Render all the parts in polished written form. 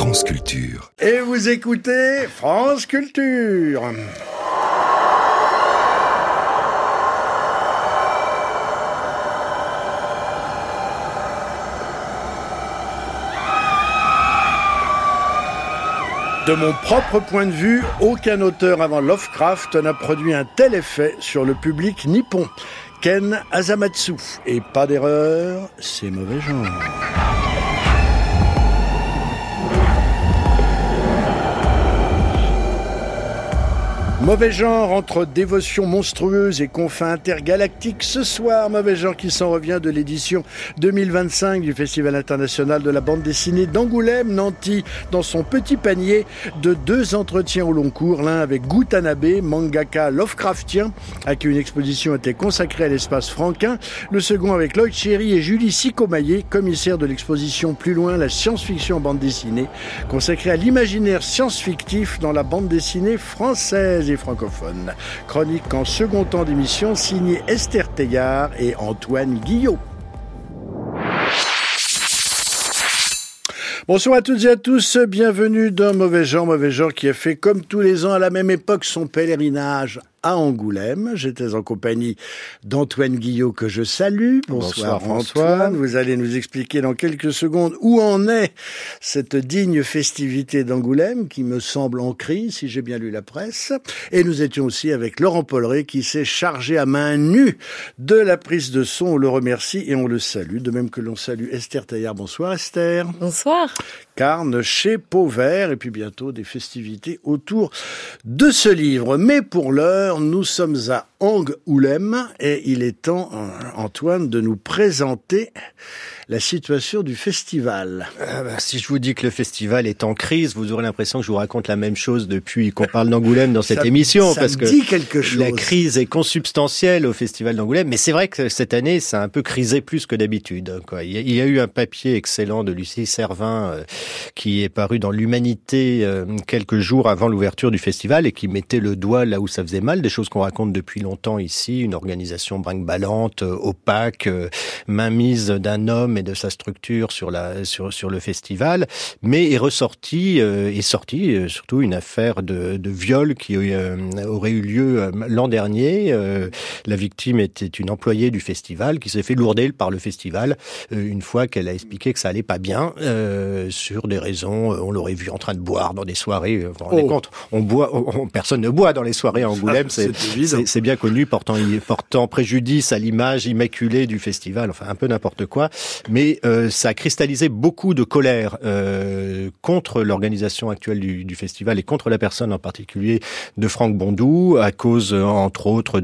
France Culture. Et vous écoutez France Culture. De mon propre point de vue, aucun auteur avant Lovecraft n'a produit un tel effet sur le public nippon. Ken Azamatsu. Et pas d'erreur, c'est mauvais genre. Mauvais genre entre dévotion monstrueuse et confins intergalactiques. Ce soir, mauvais genre qui s'en revient de l'édition 2025 du Festival international de la bande dessinée d'Angoulême. Nanti, dans son petit panier de 2 entretiens au long cours, l'un avec Gu Tanabe, mangaka Lovecraftien, à qui une exposition était consacrée à l'espace franquin. Le second avec Lloyd Cherry et Julie Sicomaillé, commissaire de l'exposition Plus loin, la science-fiction en bande dessinée, consacrée à l'imaginaire science-fictif dans la bande dessinée française et francophone. Chronique en second temps d'émission signée Esther Teillard et Antoine Guillot. Bonsoir à toutes et à tous, bienvenue dans Mauvais genre qui a fait comme tous les ans à la même époque son pèlerinage à Angoulême. J'étais en compagnie d'Antoine Guillot que je salue. Bonsoir Antoine. Vous allez nous expliquer dans quelques secondes où en est cette digne festivité d'Angoulême qui me semble en crise, si j'ai bien lu la presse. Et nous étions aussi avec Laurent Polleret qui s'est chargé à main nue de la prise de son. On le remercie et on le salue. De même que l'on salue Esther Teillard. Bonsoir Esther. Bonsoir. Carne chez Pauvert et puis bientôt des festivités autour de ce livre. Mais pour l'heure, nous sommes à Angoulême et il est temps, Antoine, de nous présenter la situation du festival. Si je vous dis que le festival est en crise, vous aurez l'impression que je vous raconte la même chose depuis qu'on parle d'Angoulême dans cette émission. Ça me dit quelque chose. La crise est consubstantielle au festival d'Angoulême, mais c'est vrai que cette année, ça a un peu crisé plus que d'habitude. Il y a eu un papier excellent de Lucie Servin qui est paru dans l'Humanité quelques jours avant l'ouverture du festival et qui mettait le doigt là où ça faisait mal, des choses qu'on raconte depuis longtemps ici, une organisation brinque-ballante, opaque, mainmise d'un homme et de sa structure sur le festival, mais est sortie surtout une affaire de viol qui aurait eu lieu l'an dernier. La victime était une employée du festival qui s'est fait lourder par le festival une fois qu'elle a expliqué que ça allait pas bien sur des raisons. On l'aurait vu en train de boire dans des soirées. Vous vous rendez compte, personne ne boit dans les soirées à Angoulême. C'est bien connu, portant préjudice à l'image immaculée du festival. Enfin, un peu n'importe quoi. Mais ça a cristallisé beaucoup de colère contre l'organisation actuelle du festival et contre la personne en particulier de Franck Bondou, à cause entre autres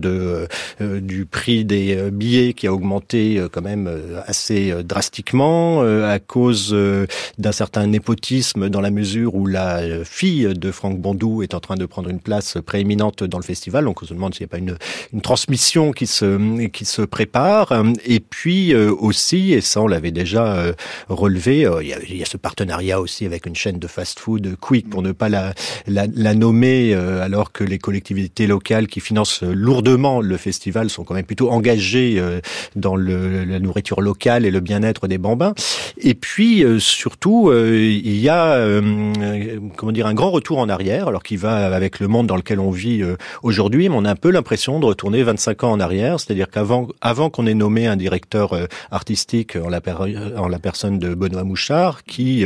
du prix des billets qui a augmenté quand même assez drastiquement, à cause d'un certain népotisme dans la mesure où la fille de Franck Bondou est en train de prendre une place prééminente dans le festival. Donc on se demande s'il n'y a pas une transmission qui se prépare. Et puis aussi, et ça on l'avait déjà relevé, il y a ce partenariat aussi avec une chaîne de fast-food, Quick, pour ne pas la nommer, alors que les collectivités locales qui financent lourdement le festival sont quand même plutôt engagées dans la nourriture locale et le bien-être des bambins. Et puis surtout, il y a un grand retour en arrière, alors qui va avec le monde dans lequel on vit aujourd'hui, mais on a un peu l'impression de retourner 25 ans en arrière, c'est-à-dire qu'avant qu'on ait nommé un directeur artistique en la personne de Benoît Mouchard, qui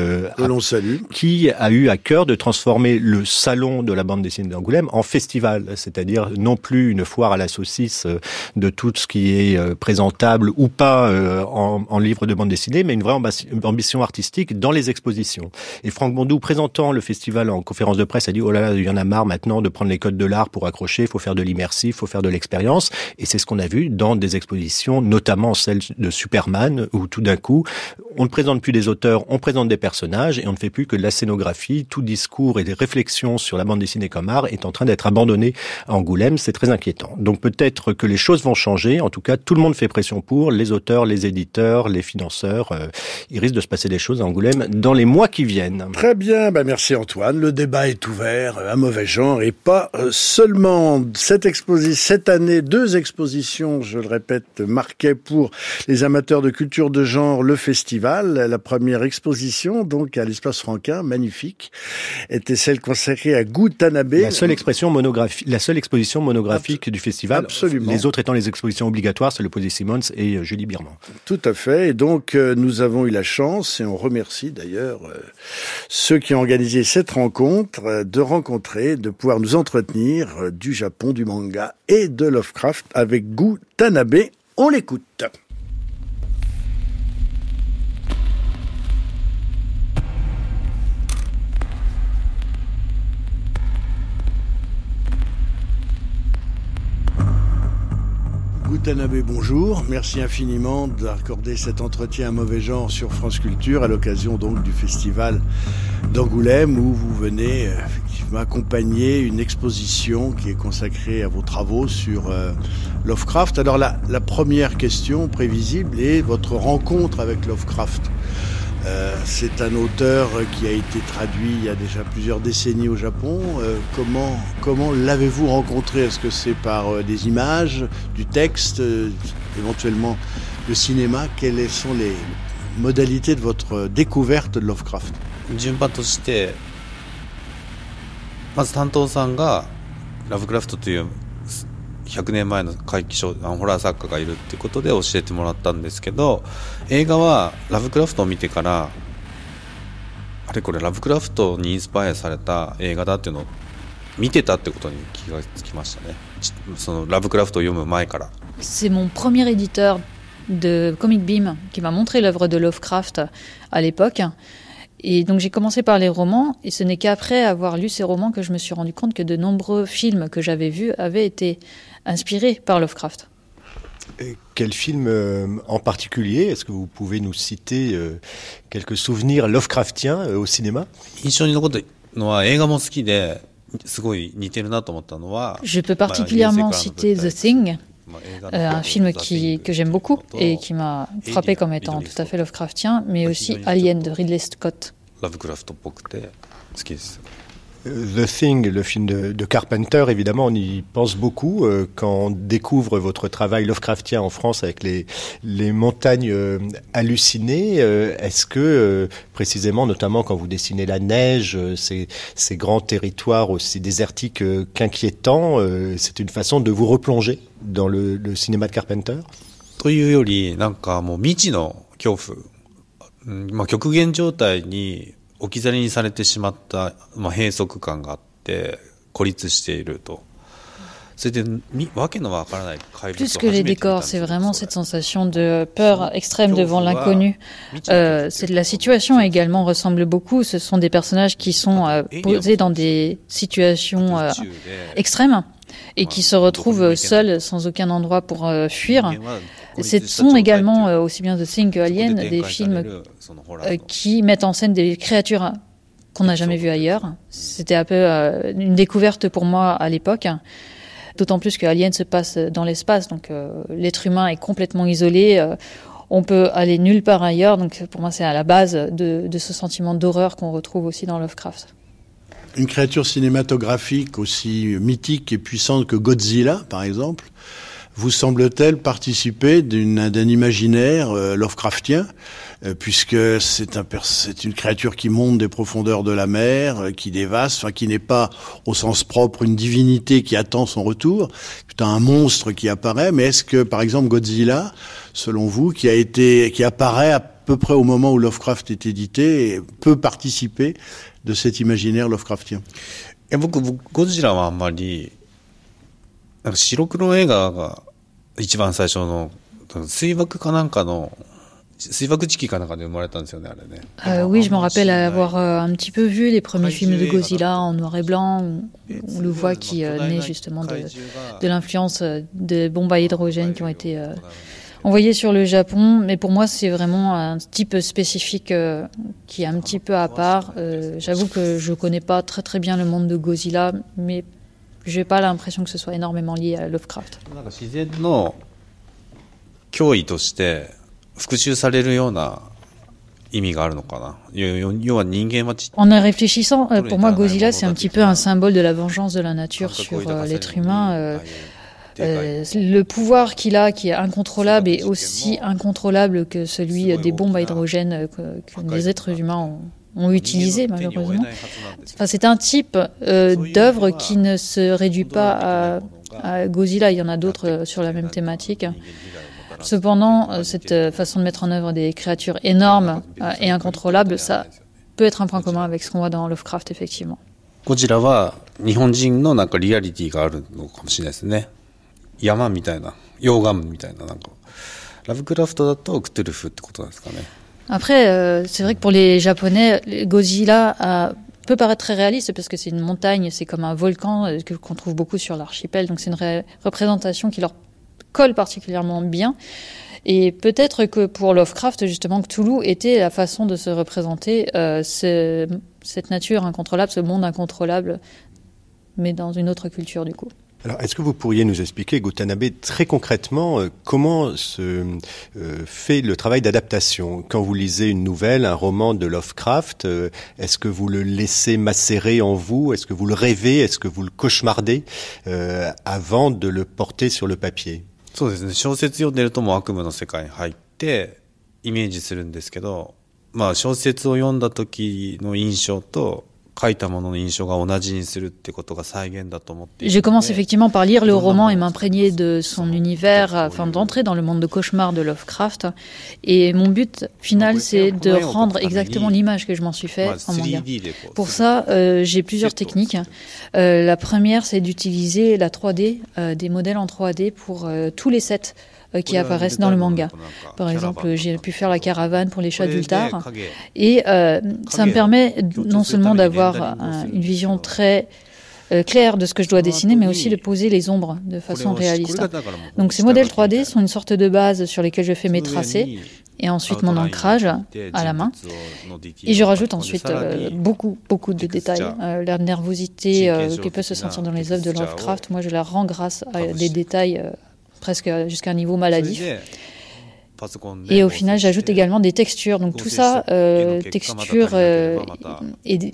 a eu à cœur de transformer le salon de la bande dessinée d'Angoulême en festival, c'est-à-dire non plus une foire à la saucisse de tout ce qui est présentable ou pas en livre de bande dessinée, mais une vraie ambition artistique dans les expositions. Et Franck Bondou, présentant le festival en conférence de presse, a dit « Oh là là, il y en a marre maintenant de prendre les codes de l'art pour accrocher, il faut faire de l'immersif, il faut faire de l'expérience. » Et c'est ce qu'on a vu dans des expositions, notamment celle de Superman, où tout d'un coup, on ne présente plus des auteurs, on présente des personnages, et on ne fait plus que de la scénographie. Tout discours et des réflexions sur la bande dessinée comme art est en train d'être abandonné à Angoulême. C'est très inquiétant. Donc peut-être que les choses vont changer. En tout cas, tout le monde fait pression pour, les auteurs, les éditeurs, les financeurs. Il risque de se passer des choses à Angoulême dans les mois qui viennent. Très bien, merci Antoine. Le débat est ouvert à mauvais genre et pas seulement. également cette année 2 expositions, je le répète, marquaient pour les amateurs de culture de genre le festival. La première exposition, donc à l'Espace Franquin, magnifique, était celle consacrée à Gu Tanabe. La seule exposition monographique du festival. Absolument. Les autres étant les expositions obligatoires, c'est le Posy Simmons et Julie Birman. Tout à fait. Et donc, nous avons eu la chance, et on remercie d'ailleurs ceux qui ont organisé cette rencontre, de pouvoir nous entretenir du Japon, du manga et de Lovecraft avec Gu Tanabe. On l'écoute. Gu Tanabe, bonjour. Merci infiniment d'accorder cet entretien à Mauvais Genre sur France Culture à l'occasion donc du festival d'Angoulême où vous venez effectivement accompagner une exposition qui est consacrée à vos travaux sur Lovecraft. Alors la première question prévisible est votre rencontre avec Lovecraft. C'est un auteur qui a été traduit il y a déjà plusieurs décennies au Japon. Comment l'avez-vous rencontré? Est-ce que c'est par des images, du texte, éventuellement le cinéma? Quelles sont les modalités de votre découverte de Lovecraft? 順番としてまず担当さんがラブクラフトという100年前の怪奇ホラー作家がいるっていうことで教えてもらったんですけど、映画はラブクラフトを見てからあれこれラブクラフトにインスパイアされた映画だっていうのを見てたってことに気がつきましたね。そのラブクラフトを読む前から。 C'est mon premier éditeur de Comic Beam qui m'a montré l'œuvre de Lovecraft à l'époque. Et donc j'ai commencé par les romans, et ce n'est qu'après avoir lu ces romans que je me suis rendu compte que de nombreux films que j'avais vus avaient été inspirés par Lovecraft. Et quel film en particulier? Est-ce que vous pouvez nous citer quelques souvenirs Lovecraftiens au cinéma? 印象に残ったのは映画も好きですごい似てるなと思ったのは Je peux particulièrement citer The Thing, un film que j'aime beaucoup et qui m'a frappé comme étant tout à fait Lovecraftien, mais aussi Alien de Ridley Scott. The Thing, le film de Carpenter, évidemment, on y pense beaucoup quand on découvre votre travail Lovecraftien en France avec les montagnes hallucinées. Est-ce que, précisément, notamment quand vous dessinez la neige, ces grands territoires aussi désertiques qu'inquiétants, c'est une façon de vous replonger dans le cinéma de Carpenter? というより、なんかもう未知の恐怖、極限状態に置き去りにされてしまった、閉塞感があって孤立していると。それでわけのわからない怪物を Plus que les décors, c'est vraiment cette sensation de peur extrême devant l'inconnu. La situation également ressemble beaucoup. Ce sont des personnages qui sont posés dans des situations extrêmes et qui se retrouvent seuls, sans aucun endroit pour fuir. Ce sont également, aussi bien The Thing que Alien, des films qui mettent en scène des créatures qu'on n'a jamais vues ailleurs. C'était un peu une découverte pour moi à l'époque, d'autant plus que Alien se passe dans l'espace, donc l'être humain est complètement isolé, on peut aller nulle part ailleurs, donc pour moi c'est à la base de ce sentiment d'horreur qu'on retrouve aussi dans Lovecraft. Une créature cinématographique aussi mythique et puissante que Godzilla, par exemple, vous semble-t-elle participer d'un imaginaire Lovecraftien, puisque c'est une créature qui monte des profondeurs de la mer, qui dévaste, enfin qui n'est pas au sens propre une divinité qui attend son retour, c'est un monstre qui apparaît. Mais est-ce que, par exemple, Godzilla, selon vous, qui apparaît à peu près au moment où Lovecraft est édité, peut participer de cet imaginaire Lovecraftien? 僕ゴジラはあんまりなんか白黒映画が一番最初の水爆かなんかの水爆地球かなんかで生まれたんですよねあれね。 Oui, je me rappelle avoir un petit peu vu les premiers films de Godzilla en noir et blanc, où on le voit qui naît justement de l'influence de bombes à hydrogène qui ont été envoyées sur le Japon. Mais pour moi, c'est vraiment un type spécifique qui est un petit peu à part. J'avoue que je connais pas très très bien le monde de Godzilla, mais j'ai pas l'impression que ce soit énormément lié à Lovecraft. なんか自然の脅威として復讐されるような En y réfléchissant, pour moi, Godzilla, c'est un petit peu un symbole de la vengeance de la nature sur l'être humain. Le pouvoir qu'il a, qui est incontrôlable, est aussi incontrôlable que celui des bombes à hydrogène que les êtres humains ont utilisé, malheureusement. Enfin, c'est un type d'œuvre qui ne se réduit pas à Godzilla. Il y en a d'autres sur la même thématique. Cependant, cette façon de mettre en œuvre des créatures énormes et incontrôlables, ça peut être un point commun avec ce qu'on voit dans Lovecraft, effectivement. Godzillaは日本人のなんかリアリティがあるのかもしれないですね。山みたいな、溶岩みたいななんか。ラブクラフトだとクトゥルフってことなんですかね。 Après, c'est vrai que pour les Japonais, Godzilla peut paraître très réaliste parce que c'est une montagne, c'est comme un volcan qu'on trouve beaucoup sur l'archipel. Donc c'est une représentation qui leur colle particulièrement bien. Et peut-être que pour Lovecraft, justement, Cthulhu était la façon de se représenter cette nature incontrôlable, ce monde incontrôlable, mais dans une autre culture du coup. Alors, est-ce que vous pourriez nous expliquer, Gutanabe, très concrètement, comment se fait le travail d'adaptation? Quand vous lisez une nouvelle, un roman de Lovecraft, est-ce que vous le laissez macérer en vous? Est-ce que vous le rêvez? Est-ce que vous le cauchemardez avant de le porter sur le papier? そうですね。小説読んでるともう悪夢の世界に入ってイメージするんですけど、まあ小説を読んだ時の印象と Je commence effectivement par lire le roman et m'imprégner de son univers afin d'entrer dans le monde de cauchemar de Lovecraft. Et mon but final, c'est de rendre exactement l'image que je m'en suis fait en manga. Pour ça, j'ai plusieurs techniques. La première, c'est d'utiliser la 3D, des modèles en 3D pour tous les sets qui apparaissent dans le manga. Par exemple, j'ai pu faire la caravane pour les chats d'Ultar. Et ça me permet non seulement d'avoir une vision très claire de ce que je dois dessiner, mais aussi de poser les ombres de façon réaliste. Donc ces modèles 3D sont une sorte de base sur lesquels je fais mes tracés et ensuite mon ancrage à la main. Et je rajoute ensuite beaucoup de détails. La nervosité qui peut se sentir dans les œuvres de Lovecraft, moi je la rends grâce à des détails presque jusqu'à un niveau maladif. Et au final, j'ajoute également des textures. Donc tout ça, texture et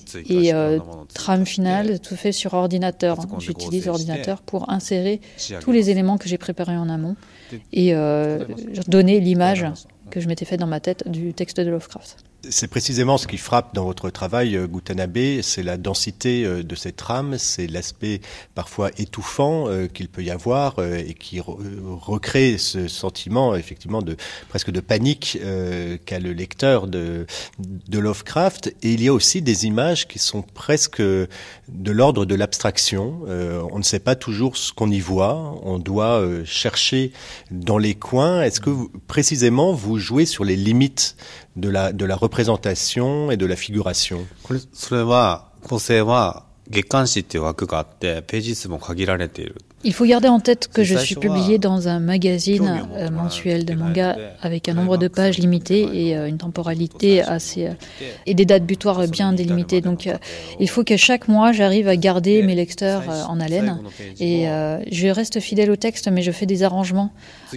trame finale, tout fait sur ordinateur. J'utilise l'ordinateur pour insérer tous les éléments que j'ai préparés en amont et donner l'image que je m'étais faite dans ma tête du texte de Lovecraft. C'est précisément ce qui frappe dans votre travail, Gutanabe, c'est la densité de ces trames, c'est l'aspect parfois étouffant qu'il peut y avoir et qui recrée ce sentiment effectivement de presque de panique qu'a le lecteur de Lovecraft. Et il y a aussi des images qui sont presque de l'ordre de l'abstraction. On ne sait pas toujours ce qu'on y voit, on doit chercher dans les coins. Est-ce que précisément vous jouez sur les limites de la représentation et de la figuration? それは構成は月刊誌っていう枠があってページ数も限られている。 Il faut garder en tête que je suis publié dans un magazine mensuel de manga avec un nombre de pages limité et une temporalité assez et des dates butoirs bien délimitées. Donc il faut que chaque mois j'arrive à garder mes lecteurs en haleine et je reste fidèle au texte mais je fais des arrangements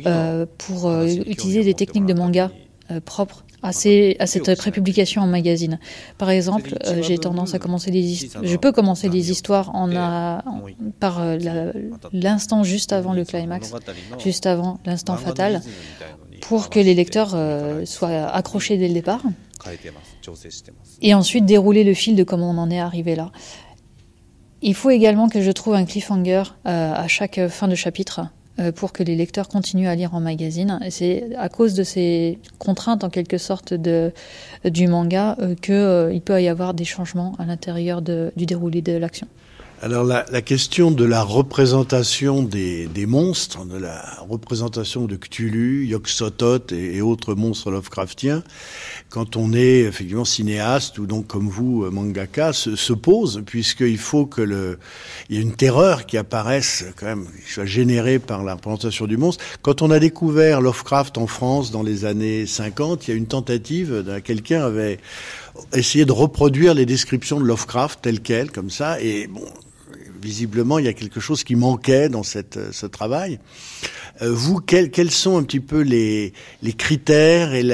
pour utiliser des techniques de manga propres à cette prépublication en magazine. Par exemple, j'ai tendance à commencer je peux commencer des histoires par l'instant juste avant le climax, juste avant l'instant fatal, pour que les lecteurs soient accrochés dès le départ, et ensuite dérouler le fil de comment on en est arrivé là. Il faut également que je trouve un cliffhanger à chaque fin de chapitre, pour que les lecteurs continuent à lire en magazine. Et c'est à cause de ces contraintes, en quelque sorte, du manga, qu'il peut y avoir des changements à l'intérieur du déroulé de l'action. Alors la question de la représentation des monstres, de la représentation de Cthulhu, Yog-Sothoth et autres monstres Lovecraftiens, quand on est effectivement cinéaste ou donc comme vous mangaka, se pose, puisqu'il faut il y ait une terreur qui apparaisse quand même, qui soit générée par la représentation du monstre. Quand on a découvert Lovecraft en France dans les années 50, il y a une tentative, quelqu'un avait essayé de reproduire les descriptions de Lovecraft telles quelles, comme ça, et bon, visiblement, il y a quelque chose qui manquait dans ce travail. Vous, quels sont un petit peu les critères et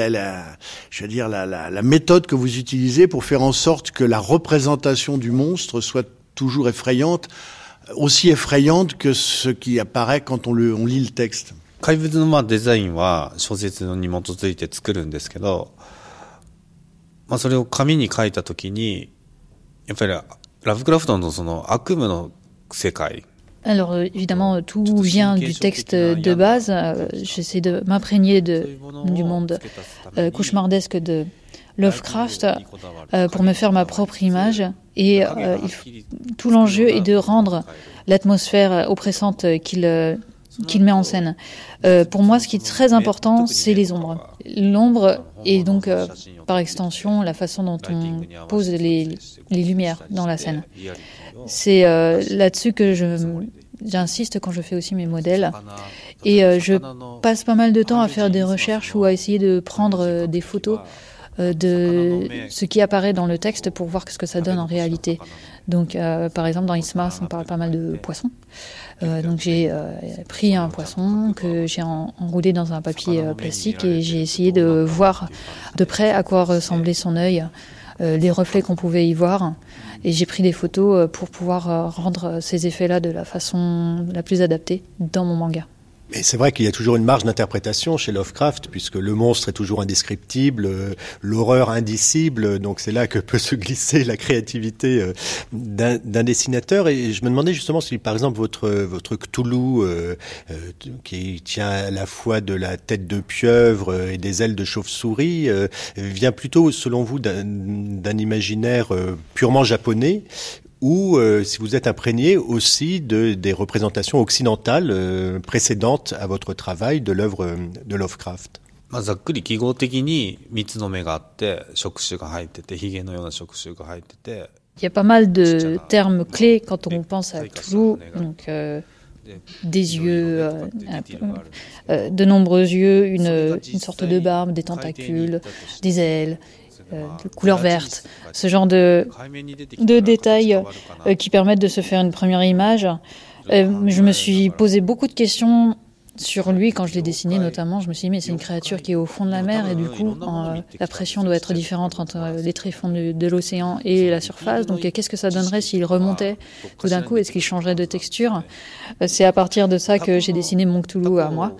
la méthode que vous utilisez pour faire en sorte que la représentation du monstre soit toujours effrayante, aussi effrayante que ce qui apparaît quand on lit le texte? 怪物のデザインは小説に基づいて作るんですけど、それを紙に書いたときに、やっぱりラブクラフトのその悪夢の世界。 Alors évidemment, tout vient du texte de base. J'essaie de m'imprégner du monde cauchemardesque de Lovecraft pour me faire ma propre image. Et tout l'enjeu est de rendre l'atmosphère oppressante qu'il met en scène. Pour moi, ce qui est très important, c'est les ombres. L'ombre est donc, par extension, la façon dont on pose les lumières dans la scène. C'est là-dessus que j'insiste quand je fais aussi mes modèles. Et je passe pas mal de temps à faire des recherches ou à essayer de prendre des photos de ce qui apparaît dans le texte pour voir ce que ça donne en réalité. Donc, par exemple, dans Ismas, on parle pas mal de poissons. Donc, j'ai pris un poisson que j'ai enroulé dans un papier plastique et j'ai essayé de voir de près à quoi ressemblait son œil, les reflets qu'on pouvait y voir. Et j'ai pris des photos pour pouvoir rendre ces effets-là de la façon la plus adaptée dans mon manga. Mais c'est vrai qu'il y a toujours une marge d'interprétation chez Lovecraft, puisque le monstre est toujours indescriptible, l'horreur indicible, donc c'est là que peut se glisser la créativité d'un dessinateur. Et je me demandais justement si, par exemple, votre Cthulhu, qui tient à la fois de la tête de pieuvre et des ailes de chauve-souris, vient plutôt, selon vous, d'un imaginaire purement japonais, ou si vous êtes imprégné aussi des représentations occidentales précédentes à votre travail de l'œuvre de Lovecraft. ざっくり記号的に3つの目があって触手が入っててヒゲのような触手が入ってて Il y a pas mal de termes clés quand on pense à Cthulhu, donc des yeux, de nombreux yeux, une sorte de barbe, des tentacules, des ailes, de couleur verte, ce genre de détails qui permettent de se faire une première image. Je me suis posé beaucoup de questions sur lui quand je l'ai dessiné notamment. Je me suis dit mais c'est une créature qui est au fond de la mer et du coup la pression doit être différente entre les tréfonds de l'océan et la surface. Donc qu'est-ce que ça donnerait s'il remontait tout d'un coup? Est-ce qu'il changerait de texture? C'est à partir de ça que j'ai dessiné mon Cthulhu à moi.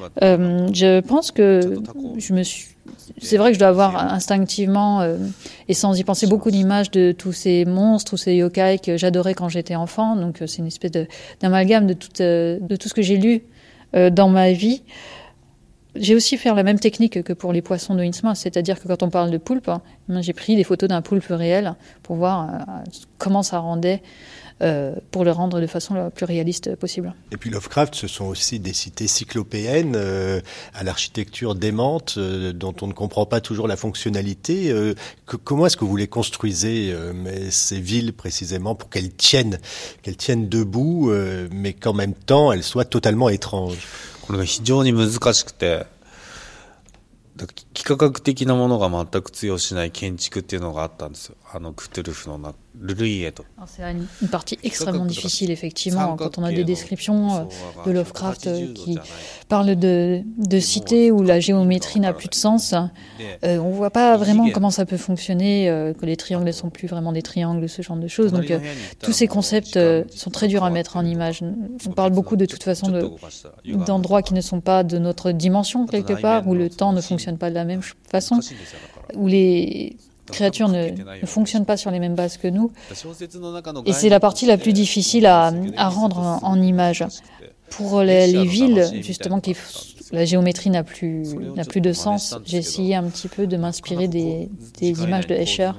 Je pense que c'est vrai que je dois avoir instinctivement et sans y penser beaucoup d'images de tous ces monstres, tous ces yokai que j'adorais quand j'étais enfant. Donc c'est une espèce d'amalgame de tout ce que j'ai lu dans ma vie. J'ai aussi fait la même technique que pour les poissons de Innsmouth, c'est-à-dire que quand on parle de poulpe, j'ai pris des photos d'un poulpe réel pour voir comment ça rendait, pour le rendre de façon la plus réaliste possible. Et puis Lovecraft, ce sont aussi des cités cyclopéennes à l'architecture démente, dont on ne comprend pas toujours la fonctionnalité. Comment est-ce que vous les construisez, ces villes précisément, pour qu'elles tiennent debout, mais qu'en même temps elles soient totalement étranges? これが非常に難しくて、幾何学的なものが全く通用しない建築っていうのがあったんですよ。クトゥルフのルルイエと。 C'est une partie extrêmement difficile effectivement quand on a des descriptions de Lovecraft qui parlent de cités où la géométrie n'a plus de sens. On voit pas vraiment comment ça peut fonctionner, que les triangles ne sont plus vraiment des triangles, ce genre de choses. Donc tous ces concepts sont très durs à mettre en image. On parle beaucoup de toute façon d'endroits qui ne sont pas de notre dimension quelque part, où le temps ne fonctionne pas de la même façon, où les créatures ne fonctionnent pas sur les mêmes bases que nous. Et c'est la partie la plus difficile à rendre en image. Pour les villes, justement, la géométrie n'a plus de sens, j'ai essayé un petit peu de m'inspirer des images de Escher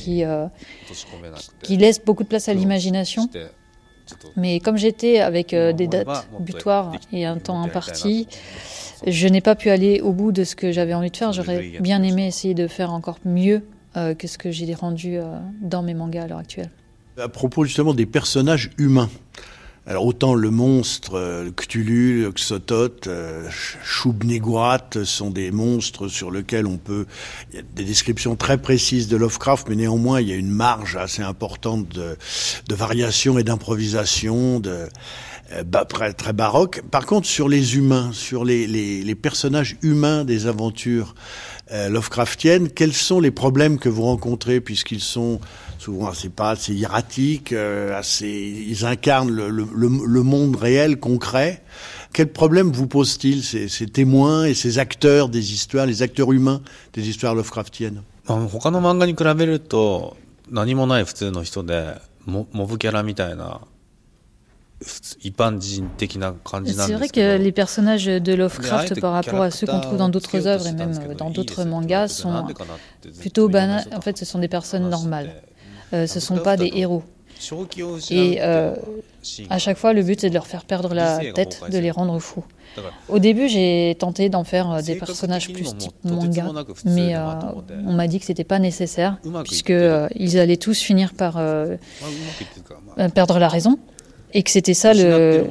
qui laissent beaucoup de place à l'imagination. Mais comme j'étais avec des dates butoirs et un temps imparti, je n'ai pas pu aller au bout de ce que j'avais envie de faire. J'aurais bien aimé essayer de faire encore mieux que ce que j'ai rendu dans mes mangas à l'heure actuelle. À propos justement des personnages humains, Alors autant le monstre, le Cthulhu, le Xothoth, Shub-Niggurath sont des monstres sur lesquels il y a des descriptions très précises de Lovecraft, mais néanmoins il y a une marge assez importante de variation et d'improvisation, très baroque. Par contre, sur les humains, sur les personnages humains des aventures Lovecraftiennes, quels sont les problèmes que vous rencontrez, puisqu'ils sont souvent assez hiératiques, ils incarnent le monde réel, concret. Quels problèmes vous posent-ils ces témoins et ces acteurs des histoires, les acteurs humains des histoires Lovecraftiennes? 他の漫画に比べると何もない普通の人でモブキャラみたいな C'est vrai que les personnages de Lovecraft par rapport à ceux qu'on trouve dans d'autres œuvres et même dans d'autres mangas sont plutôt banals. En fait, ce sont des personnes normales. Ce ne sont pas des héros. Et à chaque fois, le but c'est de leur faire perdre la tête, de les rendre fous. Au début, j'ai tenté d'en faire des personnages plus type manga, mais on m'a dit que c'était pas nécessaire, puisqu'ils allaient tous finir par perdre la raison. Et que c'était ça le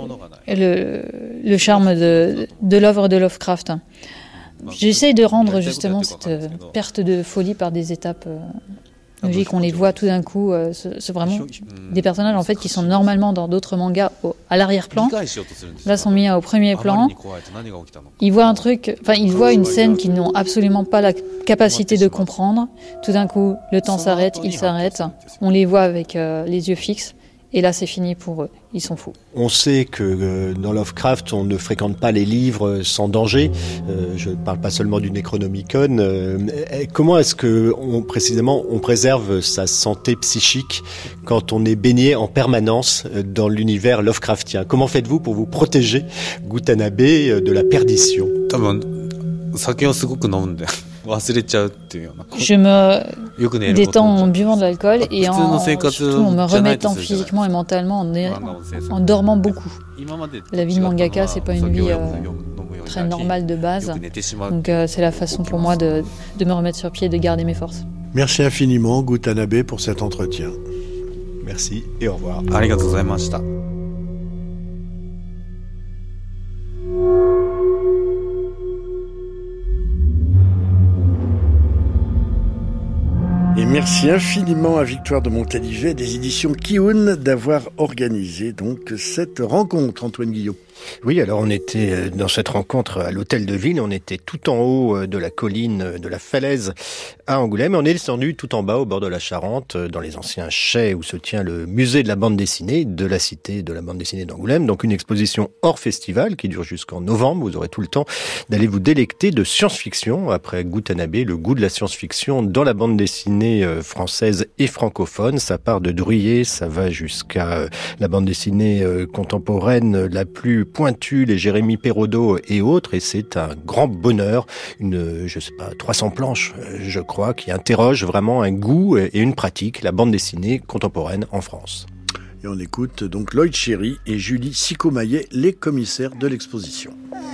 charme de l'œuvre de Lovecraft. J'essaye de rendre justement cette perte de folie par des étapes logiques. On les voit tout d'un coup. C'est vraiment des personnages en fait qui sont normalement dans d'autres mangas à l'arrière-plan. Là, sont mis au premier plan. Ils voient un truc, ils voient une scène qu'ils n'ont absolument pas la capacité de comprendre. Tout d'un coup, le temps s'arrête, ils s'arrêtent. On les voit avec les yeux fixes. Et là, c'est fini pour eux. Ils sont fous. On sait que dans Lovecraft, on ne fréquente pas les livres sans danger. Je ne parle pas seulement du Necronomicon. Comment est-ce que, précisément, on préserve sa santé psychique quand on est baigné en permanence dans l'univers Lovecraftien? Comment faites-vous pour vous protéger, Gutanabe, de la perdition? Je me détends en buvant de l'alcool et surtout en me remettant physiquement et mentalement en dormant beaucoup. La vie de mangaka, c'est pas une vie très normale de base. Donc c'est la façon pour moi de me remettre sur pied et de garder mes forces. Merci infiniment, Gutanabe, pour cet entretien. Merci et au revoir. Et merci infiniment à Victoire de Montalivet des éditions Kiun d'avoir organisé donc cette rencontre, Antoine Guillot. Oui, alors on était dans cette rencontre à l'hôtel de ville, on était tout en haut de la colline, de la falaise à Angoulême, et on est descendu tout en bas au bord de la Charente, dans les anciens chais où se tient le musée de la bande dessinée de la cité de la bande dessinée d'Angoulême, donc une exposition hors festival qui dure jusqu'en novembre. Vous aurez tout le temps d'aller vous délecter de science-fiction, après Gutanabe, le goût de la science-fiction dans la bande dessinée française et francophone. Ça part de Druillet, ça va jusqu'à la bande dessinée contemporaine la plus pointue, les Jérémy Perraudot et autres, et c'est un grand bonheur, 300 planches, je crois, qui interroge vraiment un goût et une pratique, la bande dessinée contemporaine en France. Et on écoute donc Lloyd Cherry et Julie Sicot-Maillet, les commissaires de l'exposition.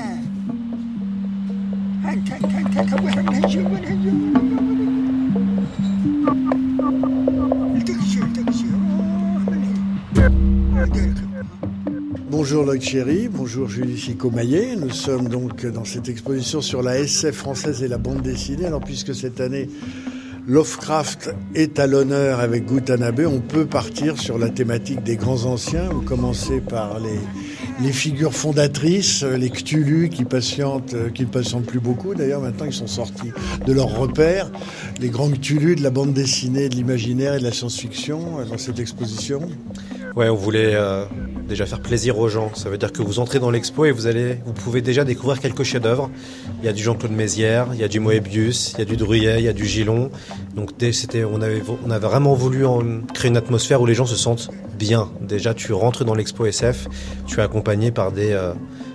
Bonjour Lloyd Cherry, bonjour Julie Sicot-Maillet. Nous sommes donc dans cette exposition sur la SF française et la bande dessinée. Alors puisque cette année Lovecraft est à l'honneur avec Gutanabe, on peut partir sur la thématique des grands anciens. Vous commencez par les figures fondatrices, les Cthulhu qui ne patientent plus beaucoup. D'ailleurs maintenant ils sont sortis de leur repère. Les grands Cthulhu de la bande dessinée, de l'imaginaire et de la science-fiction dans cette exposition. Ouais, on voulait déjà faire plaisir aux gens. Ça veut dire que vous entrez dans l'expo et vous pouvez déjà découvrir quelques chefs-d'œuvre. Il y a du Jean-Claude Mézières, il y a du Moebius, il y a du Druillet, il y a du Gillon. Donc on avait vraiment voulu créer une atmosphère où les gens se sentent bien. Déjà, tu rentres dans l'expo SF, tu es accompagné par des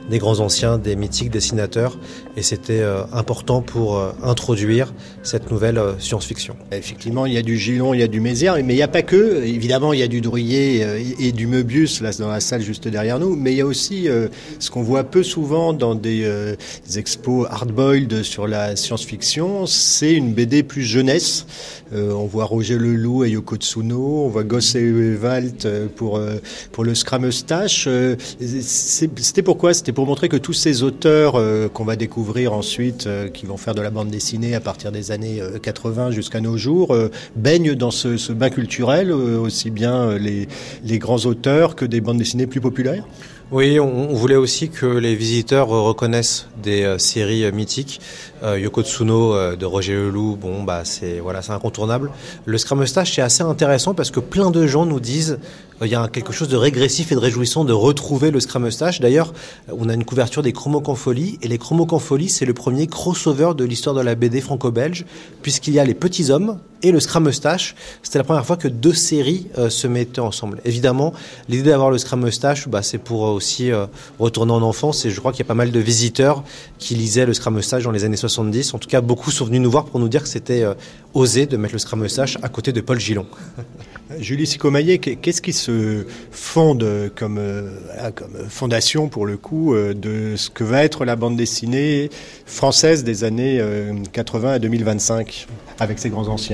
des grands anciens, des mythiques dessinateurs, et c'était important pour introduire cette nouvelle science-fiction. Effectivement, il y a du Gillon, il y a du Mézières, mais il n'y a pas que. Évidemment, il y a du Drouillet et du Möbius, là, dans la salle juste derrière nous, mais il y a aussi ce qu'on voit peu souvent dans des expos hard-boiled sur la science-fiction, c'est une BD plus jeunesse. On voit Roger Leloup et Yoko Tsuno, on voit Gosse et Ewald pour le Scrameustache. C'était pourquoi ? C'était pour montrer que tous ces auteurs qu'on va découvrir ensuite, qui vont faire de la bande dessinée à partir des années 80 jusqu'à nos jours, baignent dans ce bain culturel, aussi bien les grands auteurs que des bandes dessinées plus populaires. Oui, on voulait aussi que les visiteurs reconnaissent des séries mythiques. Yoko Tsuno de Roger Leloup, c'est incontournable. Le Scrameustache, c'est assez intéressant parce que plein de gens nous disent il y a quelque chose de régressif et de réjouissant de retrouver le Scrameustache. D'ailleurs, on a une couverture des Chromocanfolies, et les Chromocanfolies, c'est le premier crossover de l'histoire de la BD franco-belge, puisqu'il y a les Petits Hommes et le Scrameustache. C'était la première fois que deux séries se mettaient ensemble. Évidemment, l'idée d'avoir le Scrameustache, c'est pour aussi retourner en enfance, et je crois qu'il y a pas mal de visiteurs qui lisaient le Scrameustache dans les années 70. En tout cas, beaucoup sont venus nous voir pour nous dire que c'était osé de mettre le Scrameustache à côté de Paul Gillon. Julie Sicot-Maillet, qu'est-ce qui se fonde comme fondation, pour le coup, de ce que va être la bande dessinée française des années 80 à 2025, avec ces grands anciens ?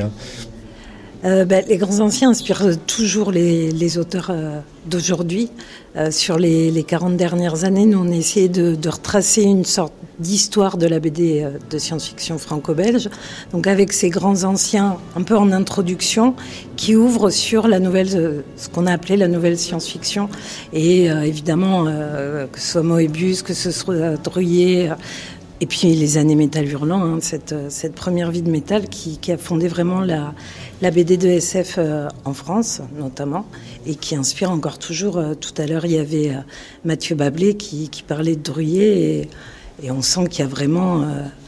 Les grands anciens inspirent toujours les auteurs d'aujourd'hui. Sur les 40 dernières années, nous on a essayé de retracer une sorte d'histoire de la BD de science-fiction franco-belge. Donc avec ces grands anciens, un peu en introduction, qui ouvrent sur la nouvelle, ce qu'on a appelé la nouvelle science-fiction. Et évidemment, que ce soit Moebius, que ce soit Drouillet, et puis les années Métal Hurlant, cette première vie de Métal qui a fondé vraiment la BD de SF en France, notamment, et qui inspire encore toujours. Tout à l'heure, il y avait Mathieu Bablé qui parlait de Drouillet, et on sent qu'il y a vraiment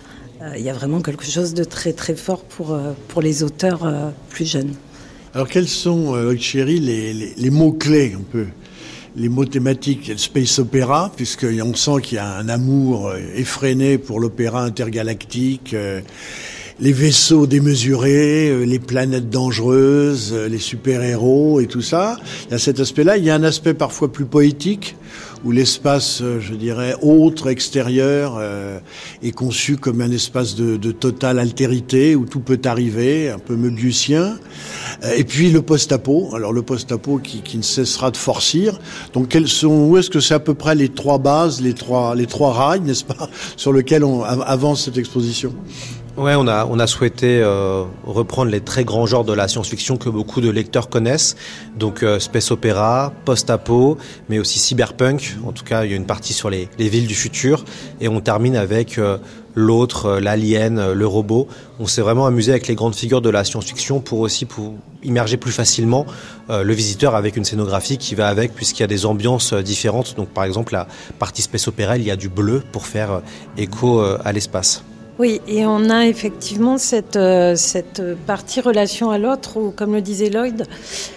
quelque chose de très très fort pour les auteurs plus jeunes. Alors quels sont, Loïc Chéry, les mots-clés un peu, les mots thématiques? Il y a le space opéra, puisqu'on sent qu'il y a un amour effréné pour l'opéra intergalactique, les vaisseaux démesurés, les planètes dangereuses, les super-héros et tout ça. Il y a cet aspect-là. Il y a un aspect parfois plus poétique, où l'espace, je dirais, autre, extérieur, est conçu comme un espace de totale altérité, où tout peut arriver, un peu möbiusien. Et puis le post-apo. Alors le post-apo qui ne cessera de forcir. Donc où est-ce que c'est à peu près les trois bases, les trois rails, n'est-ce pas, sur lesquels on avance cette exposition? Ouais, on a souhaité reprendre les très grands genres de la science-fiction que beaucoup de lecteurs connaissent. Donc space opéra, post-apo, mais aussi cyberpunk. En tout cas, il y a une partie sur les villes du futur. Et on termine avec l'autre, l'alien, le robot. On s'est vraiment amusé avec les grandes figures de la science-fiction pour immerger plus facilement le visiteur avec une scénographie qui va avec, puisqu'il y a des ambiances différentes. Donc par exemple, la partie space opéra, il y a du bleu pour faire écho à l'espace. Oui, et on a effectivement cette partie relation à l'autre, où, comme le disait Lloyd,